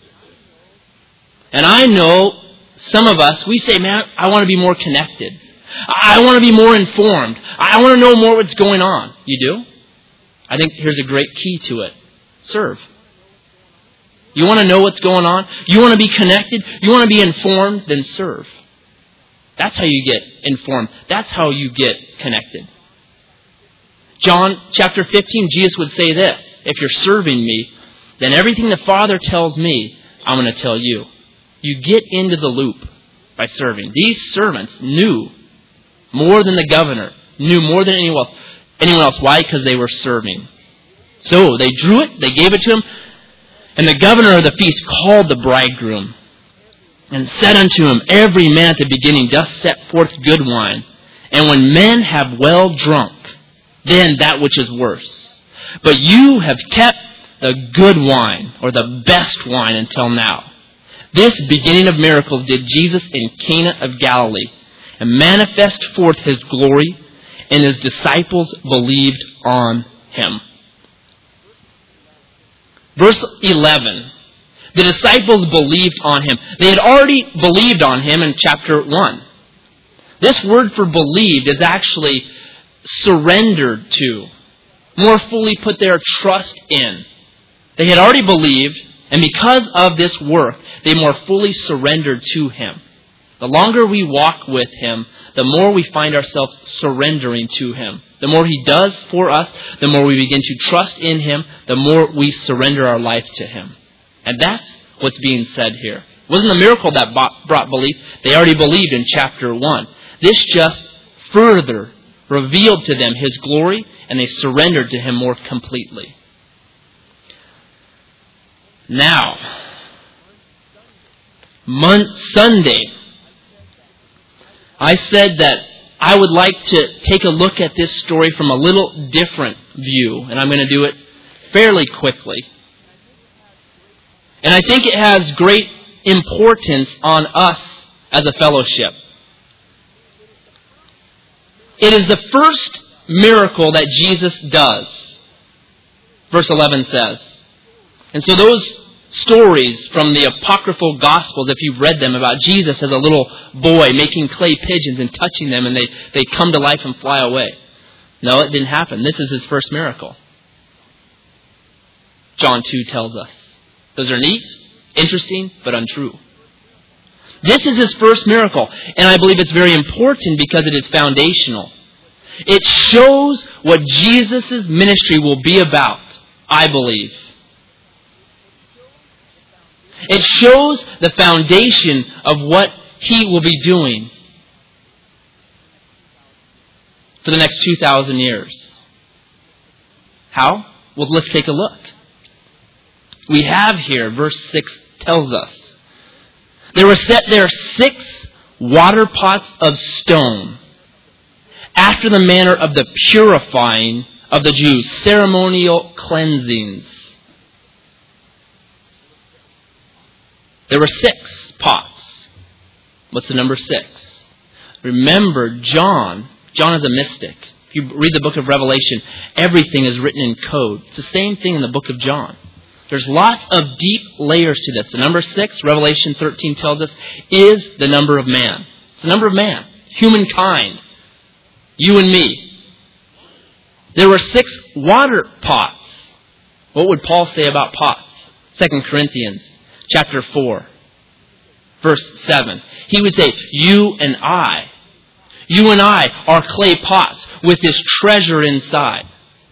And I know some of us, we say, man, I want to be more connected. I want to be more informed. I want to know more what's going on. You do? I think here's a great key to it. Serve. You want to know what's going on? You want to be connected? You want to be informed? Then serve. That's how you get informed. That's how you get connected. John chapter 15, Jesus would say this, if you're serving me, then everything the Father tells me, I'm going to tell you. You get into the loop by serving. These servants knew more than the governor, knew more than anyone else. Why? Because they were serving. So they drew it, they gave it to him, and the governor of the feast called the bridegroom and said unto him, every man at the beginning doth set forth good wine, and when men have well drunk, then that which is worse. But you have kept the good wine, or the best wine until now. This beginning of miracles did Jesus in Cana of Galilee, and manifest forth his glory, and his disciples believed on him. Verse 11. The disciples believed on him. They had already believed on him in chapter 1. This word for believed is actually surrendered to. More fully put their trust in. They had already believed, and because of this work, they more fully surrendered to him. The longer we walk with him, the more we find ourselves surrendering to him. The more he does for us, the more we begin to trust in him, the more we surrender our life to him. And that's what's being said here. It wasn't a miracle that brought belief. They already believed in chapter 1. This just further revealed to them his glory, and they surrendered to him more completely. Now, Sunday, I said that I would like to take a look at this story from a little different view, and I'm going to do it fairly quickly. And I think it has great importance on us as a fellowship. It is the first miracle that Jesus does, verse 11 says. And so those stories from the apocryphal Gospels, if you've read them, about Jesus as a little boy making clay pigeons and touching them and they come to life and fly away. No, it didn't happen. This is his first miracle. John 2 tells us. Those are neat, interesting, but untrue. This is his first miracle, and I believe it's very important because it is foundational. It shows what Jesus' ministry will be about, I believe. It shows the foundation of what he will be doing for the next 2,000 years. How? Well, let's take a look. We have here, verse 6 tells us, there were set there 6 water pots of stone, after the manner of the purifying of the Jews, ceremonial cleansings. There were 6 pots. What's the number 6? Remember, John is a mystic. If you read the book of Revelation, everything is written in code. It's the same thing in the book of John. There's lots of deep layers to this. The number 6, Revelation 13 tells us, is the number of man. It's the number of man. Humankind. You and me. There were 6 water pots. What would Paul say about pots? 2 Corinthians chapter 4, verse 7. He would say, you and I are clay pots with this treasure inside.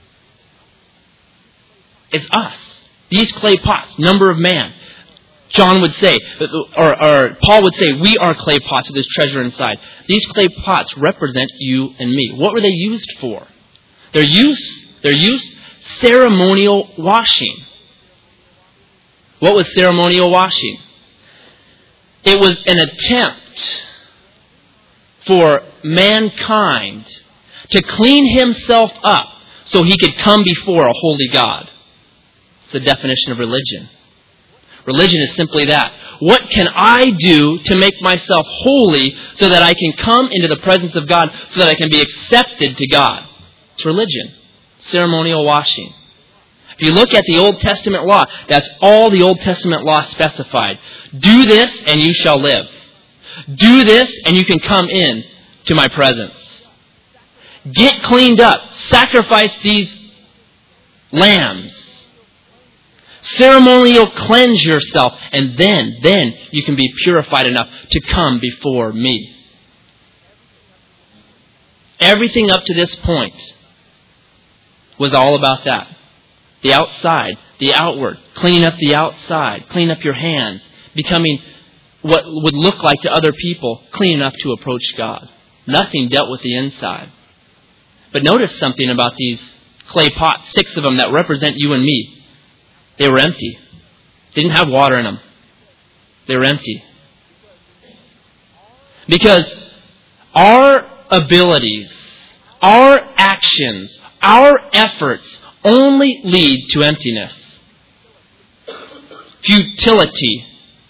It's us. These clay pots, number of man. John would say, or Paul would say, we are clay pots with this treasure inside. These clay pots represent you and me. What were they used for? Their use, ceremonial washing. What was ceremonial washing? It was an attempt for mankind to clean himself up so he could come before a holy God. It's the definition of religion. Religion is simply that. What can I do to make myself holy so that I can come into the presence of God, so that I can be accepted to God? It's religion. Ceremonial washing. If you look at the Old Testament law, that's all the Old Testament law specified. Do this and you shall live. Do this and you can come in to my presence. Get cleaned up. Sacrifice these lambs. Ceremonial cleanse yourself, and then you can be purified enough to come before me. Everything up to this point was all about that. The outside, the outward, cleaning up the outside, clean up your hands, becoming what would look like to other people, clean enough to approach God. Nothing dealt with the inside. But notice something about these clay pots, 6 of them that represent you and me. They were empty. They didn't have water in them. They were empty. Because our abilities, our actions, our efforts only lead to emptiness. Futility.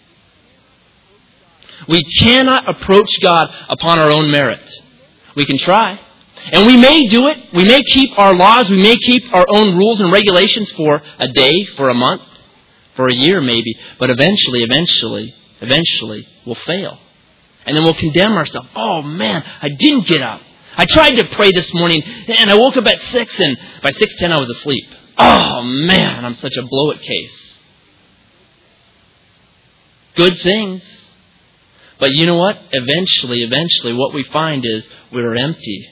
We cannot approach God upon our own merit. We can try. And we may do it. We may keep our laws. We may keep our own rules and regulations for a day, for a month, for a year maybe. But eventually, we'll fail. And then we'll condemn ourselves. Oh man, I didn't get up. I tried to pray this morning and I woke up at 6 and by 6:10 I was asleep. Oh man, I'm such a blow-it case. Good things. But you know what? Eventually, what we find is we're empty.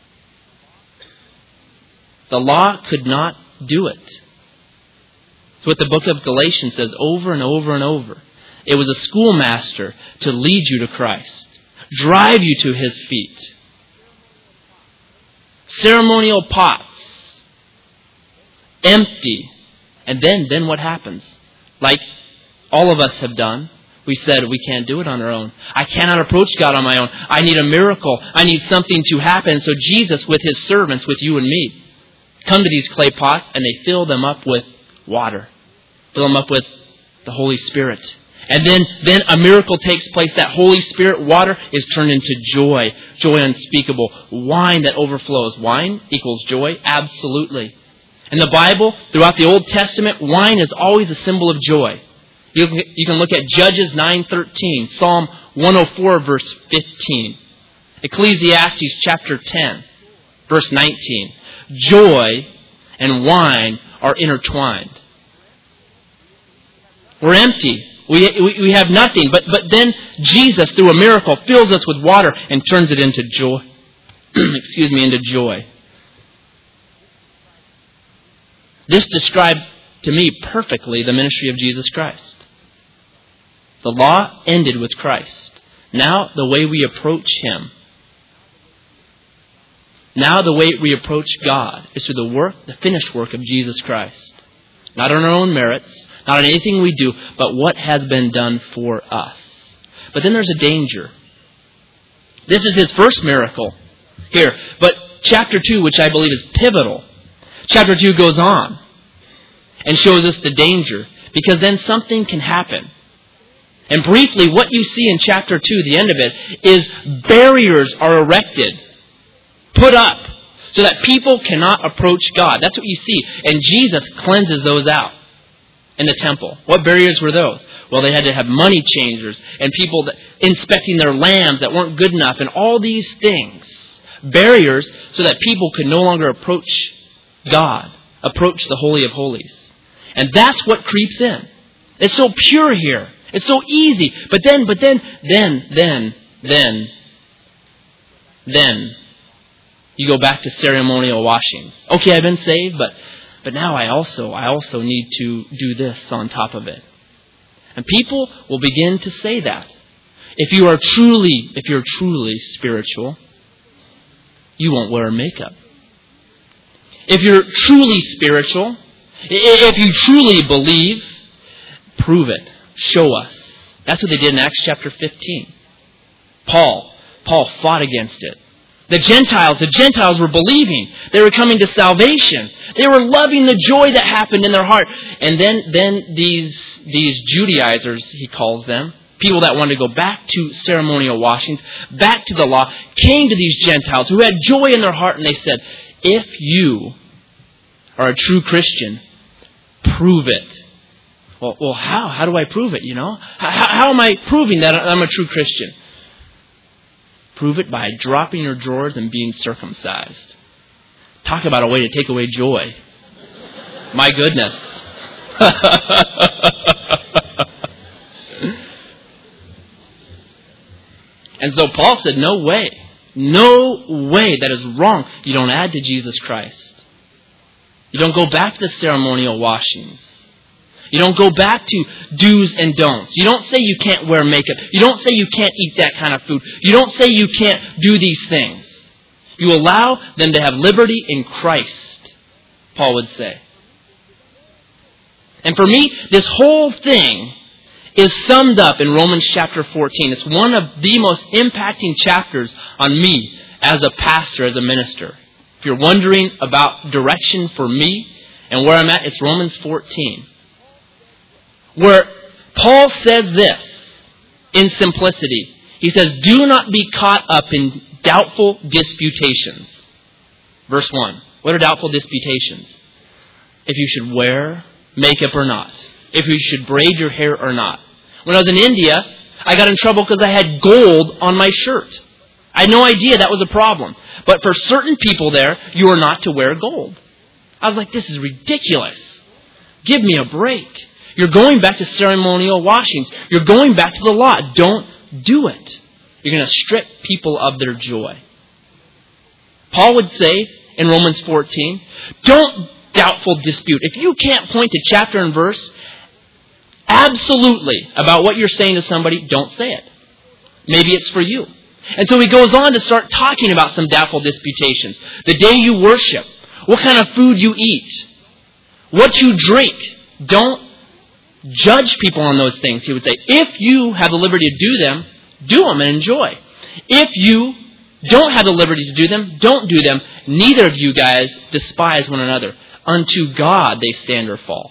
The law could not do it. It's what the book of Galatians says over and over and over. It was a schoolmaster to lead you to Christ, drive you to His feet. Ceremonial pots, empty. And then what happens? Like all of us have done, We said we can't do it on our own. I cannot approach God on my own. I need a miracle. I need something to happen. So Jesus, with His servants, with you and me, come to these clay pots and they fill them up with water. Fill them up with the Holy Spirit. And then a miracle takes place. That Holy Spirit water is turned into joy. Joy unspeakable. Wine that overflows. Wine equals joy? Absolutely. In the Bible, throughout the Old Testament, wine is always a symbol of joy. You can look at Judges 9:13, Psalm 104, verse 15, Ecclesiastes chapter 10, verse 19. Joy and wine are intertwined. We're empty. We have nothing. But then Jesus, through a miracle, fills us with water and turns it into joy. Into joy. This describes to me perfectly the ministry of Jesus Christ. The law ended with Christ. Now the way we approach Him, now the way we approach God is through the finished work of Jesus Christ. Not on our own merits, not on anything we do, but what has been done for us. But then there's a danger. This is His first miracle here. But chapter 2, which I believe is pivotal, chapter 2 goes on and shows us the danger, because then something can happen. And briefly, what you see in chapter 2, the end of it, is barriers are erected, put up, so that people cannot approach God. That's what you see. And Jesus cleanses those out in the temple. What barriers were those? Well, they had to have money changers and people inspecting their lambs that weren't good enough, and all these things. Barriers so that people could no longer approach God, approach the Holy of Holies. And that's what creeps in. It's so pure here. It's so easy. But then, you go back to ceremonial washings. Okay, I've been saved, but now I also need to do this on top of it. And people will begin to say that. If you're truly spiritual, you won't wear makeup. If you're truly spiritual, if you truly believe, prove it. Show us. That's what they did in Acts chapter 15. Paul fought against it. The Gentiles were believing. They were coming to salvation. They were loving the joy that happened in their heart. And then these Judaizers, he calls them, people that wanted to go back to ceremonial washings, back to the law, came to these Gentiles who had joy in their heart, and they said, if you are a true Christian, prove it. Well, how? How do I prove it, How am I proving that I'm a true Christian? Prove it by dropping your drawers and being circumcised. Talk about a way to take away joy. My goodness. And so Paul said, no way. No way. That is wrong. You don't add to Jesus Christ. You don't go back to the ceremonial washings. You don't go back to do's and don'ts. You don't say you can't wear makeup. You don't say you can't eat that kind of food. You don't say you can't do these things. You allow them to have liberty in Christ, Paul would say. And for me, this whole thing is summed up in Romans chapter 14. It's one of the most impacting chapters on me as a pastor, as a minister. If you're wondering about direction for me and where I'm at, it's Romans 14. Where Paul says this in simplicity. He says, do not be caught up in doubtful disputations. Verse 1. What are doubtful disputations? If you should wear makeup or not. If you should braid your hair or not. When I was in India, I got in trouble because I had gold on my shirt. I had no idea that was a problem. But for certain people there, you are not to wear gold. I was like, this is ridiculous. Give me a break. You're going back to ceremonial washings. You're going back to the law. Don't do it. You're going to strip people of their joy. Paul would say in Romans 14, don't doubtful dispute. If you can't point to chapter and verse absolutely about what you're saying to somebody, don't say it. Maybe it's for you. And so he goes on to start talking about some doubtful disputations. The day you worship, what kind of food you eat, what you drink. Don't judge people on those things. He would say, if you have the liberty to do them and enjoy. If you don't have the liberty to do them, don't do them. Neither of you guys despise one another. Unto God they stand or fall.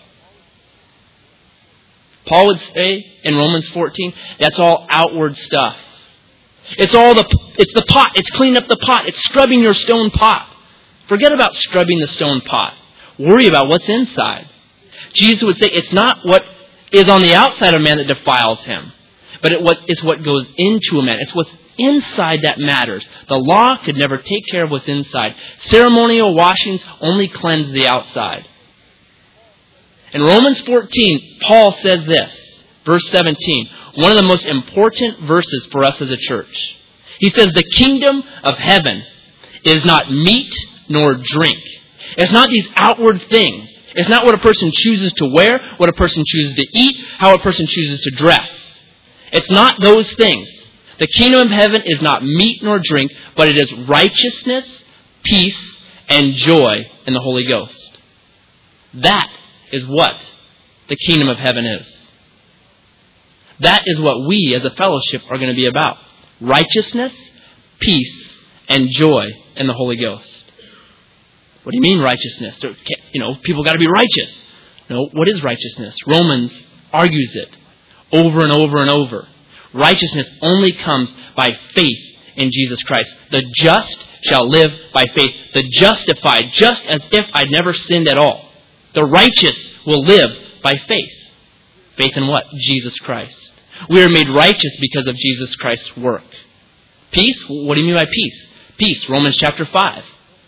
Paul would say in Romans 14, that's all outward stuff. It's the pot. It's cleaning up the pot. It's scrubbing your stone pot. Forget about scrubbing the stone pot. Worry about what's inside. Jesus would say it's not what is on the outside of man that defiles him, but it's what goes into a man. It's what's inside that matters. The law could never take care of what's inside. Ceremonial washings only cleanse the outside. In Romans 14, Paul says this, verse 17, one of the most important verses for us as a church. He says, the kingdom of heaven is not meat nor drink. It's not these outward things. It's not what a person chooses to wear, what a person chooses to eat, how a person chooses to dress. It's not those things. The kingdom of heaven is not meat nor drink, but it is righteousness, peace, and joy in the Holy Ghost. That is what the kingdom of heaven is. That is what we as a fellowship are going to be about. Righteousness, peace, and joy in the Holy Ghost. What do you mean righteousness? People got to be righteous. No, what is righteousness? Romans argues it over and over and over. Righteousness only comes by faith in Jesus Christ. The just shall live by faith. The justified, just as if I'd never sinned at all. The righteous will live by faith. Faith in what? Jesus Christ. We are made righteous because of Jesus Christ's work. Peace? What do you mean by peace? Peace, Romans chapter 5.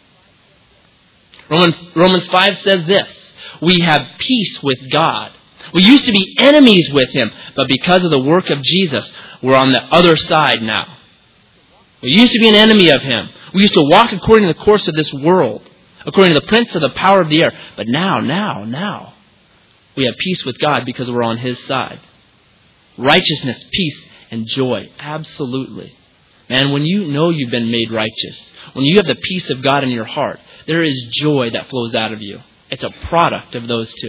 Romans 5 says this, we have peace with God. We used to be enemies with Him, but because of the work of Jesus, we're on the other side now. We used to be an enemy of Him. We used to walk according to the course of this world, according to the prince of the power of the air. But now, we have peace with God because we're on His side. Righteousness, peace, and joy. Absolutely. Man, when you know you've been made righteous, when you have the peace of God in your heart, there is joy that flows out of you. It's a product of those two.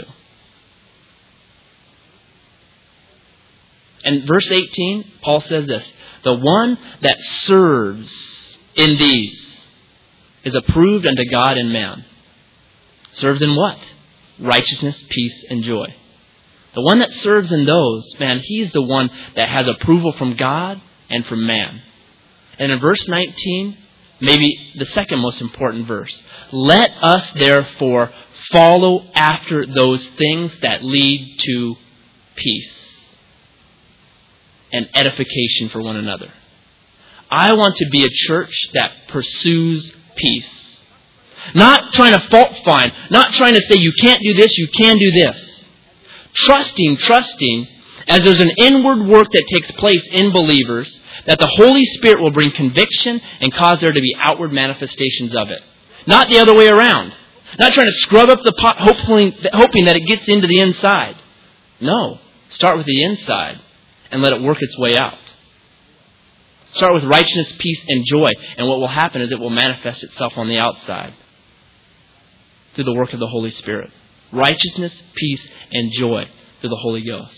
And verse 18, Paul says this, the one that serves in these is approved unto God and man. Serves in what? Righteousness, peace, and joy. The one that serves in those, man, he's the one that has approval from God and from man. And in verse 19, maybe the second most important verse. Let us therefore follow after those things that lead to peace and edification for one another. I want to be a church that pursues peace. Not trying to fault find. Not trying to say you can't do this, you can do this. Trusting as there's an inward work that takes place in believers, that the Holy Spirit will bring conviction and cause there to be outward manifestations of it. Not the other way around. Not trying to scrub up the pot, hoping that it gets into the inside. No. Start with the inside and let it work its way out. Start with righteousness, peace, and joy. And what will happen is it will manifest itself on the outside through the work of the Holy Spirit. Righteousness, peace, and joy through the Holy Ghost.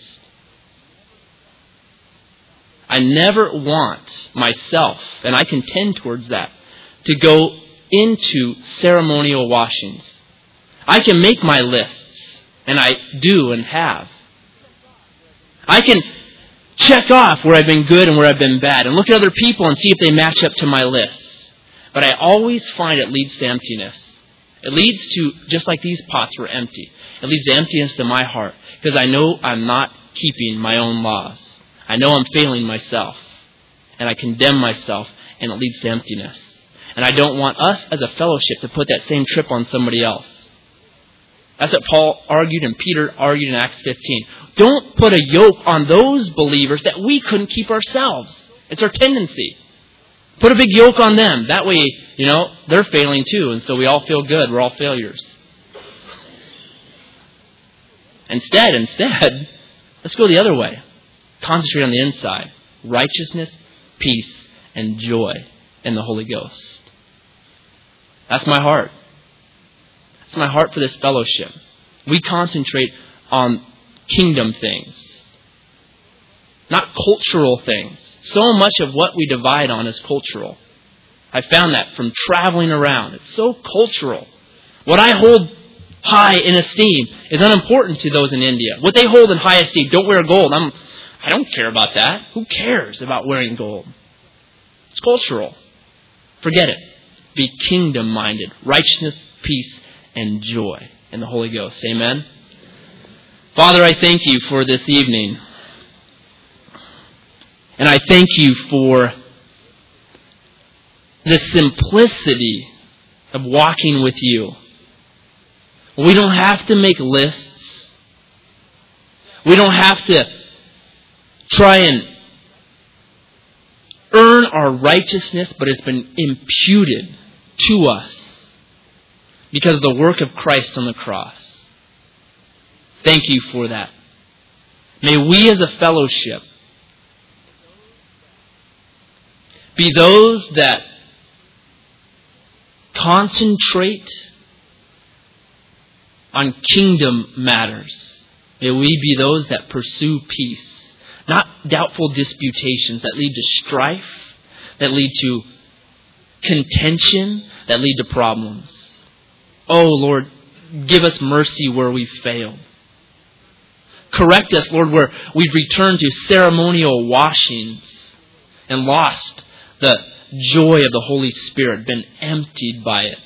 I never want myself, and I can tend towards that, to go into ceremonial washings. I can make my lists, and I do and have. I can check off where I've been good and where I've been bad, and look at other people and see if they match up to my list. But I always find it leads to emptiness. It leads to, just like these pots were empty, it leads to emptiness to my heart, because I know I'm not keeping my own laws. I know I'm failing myself, and I condemn myself, and it leads to emptiness. And I don't want us as a fellowship to put that same trip on somebody else. That's what Paul argued and Peter argued in Acts 15. Don't put a yoke on those believers that we couldn't keep ourselves. It's our tendency. Put a big yoke on them. That way, they're failing too, and so we all feel good. We're all failures. Instead, let's go the other way. Concentrate on the inside. Righteousness, peace, and joy in the Holy Ghost. That's my heart. That's my heart for this fellowship. We concentrate on kingdom things, not cultural things. So much of what we divide on is cultural. I found that from traveling around. It's so cultural. What I hold high in esteem is unimportant to those in India. What they hold in high esteem, don't wear gold. I don't care about that. Who cares about wearing gold? It's cultural. Forget it. Be kingdom-minded. Righteousness, peace, and joy in the Holy Ghost. Amen. Father, I thank you for this evening. And I thank you for the simplicity of walking with you. We don't have to make lists. We don't have to try and earn our righteousness, but it's been imputed to us because of the work of Christ on the cross. Thank you for that. May we as a fellowship be those that concentrate on kingdom matters. May we be those that pursue peace, not doubtful disputations that lead to strife, that lead to contention, that lead to problems. Oh, Lord, give us mercy where we've failed. Correct us, Lord, where we've returned to ceremonial washings and lost the joy of the Holy Spirit, been emptied by it.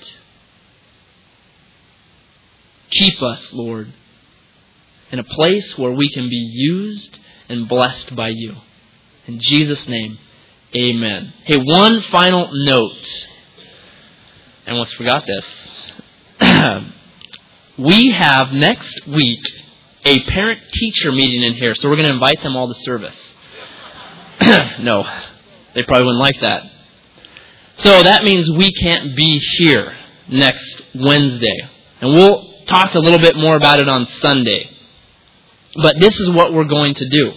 Keep us, Lord, in a place where we can be used and blessed by you. In Jesus' name, amen. Hey, one final note. I almost forgot this. We have next week a parent-teacher meeting in here, so we're going to invite them all to service. No, they probably wouldn't like that. So that means we can't be here next Wednesday. And we'll talk a little bit more about it on Sunday. But this is what we're going to do.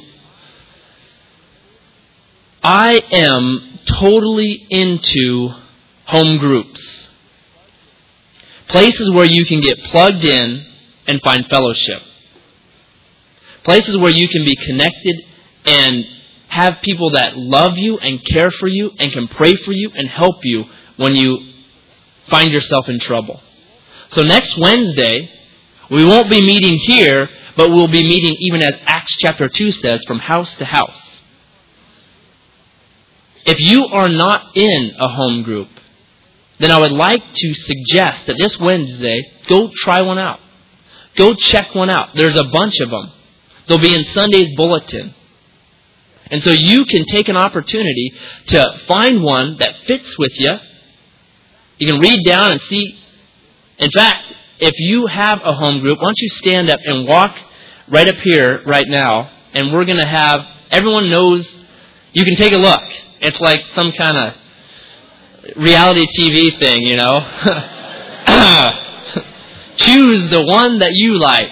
I am totally into home groups. Places where you can get plugged in and find fellowship. Places where you can be connected and have people that love you and care for you and can pray for you and help you when you find yourself in trouble. So next Wednesday, we won't be meeting here, but we'll be meeting, even as Acts chapter 2 says, from house to house. If you are not in a home group, then I would like to suggest that this Wednesday, go try one out. Go check one out. There's a bunch of them. They'll be in Sunday's bulletin. And so you can take an opportunity to find one that fits with you. You can read down and see. In fact, if you have a home group, why don't you stand up and walk right up here right now. And we're going to have, everyone knows, you can take a look. It's like some kind of reality TV thing, you know. Choose the one that you like.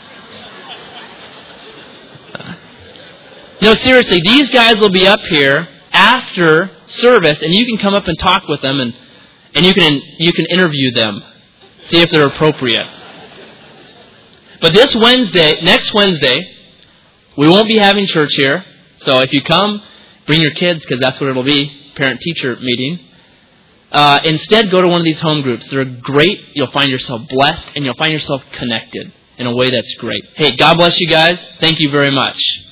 No, seriously, these guys will be up here after service, and you can come up and talk with them, and you can interview them, see if they're appropriate. But next Wednesday, we won't be having church here. So if you come, bring your kids, because that's what it'll be, parent-teacher meeting. Instead, go to one of these home groups. They're great. You'll find yourself blessed, and you'll find yourself connected in a way that's great. Hey, God bless you guys. Thank you very much.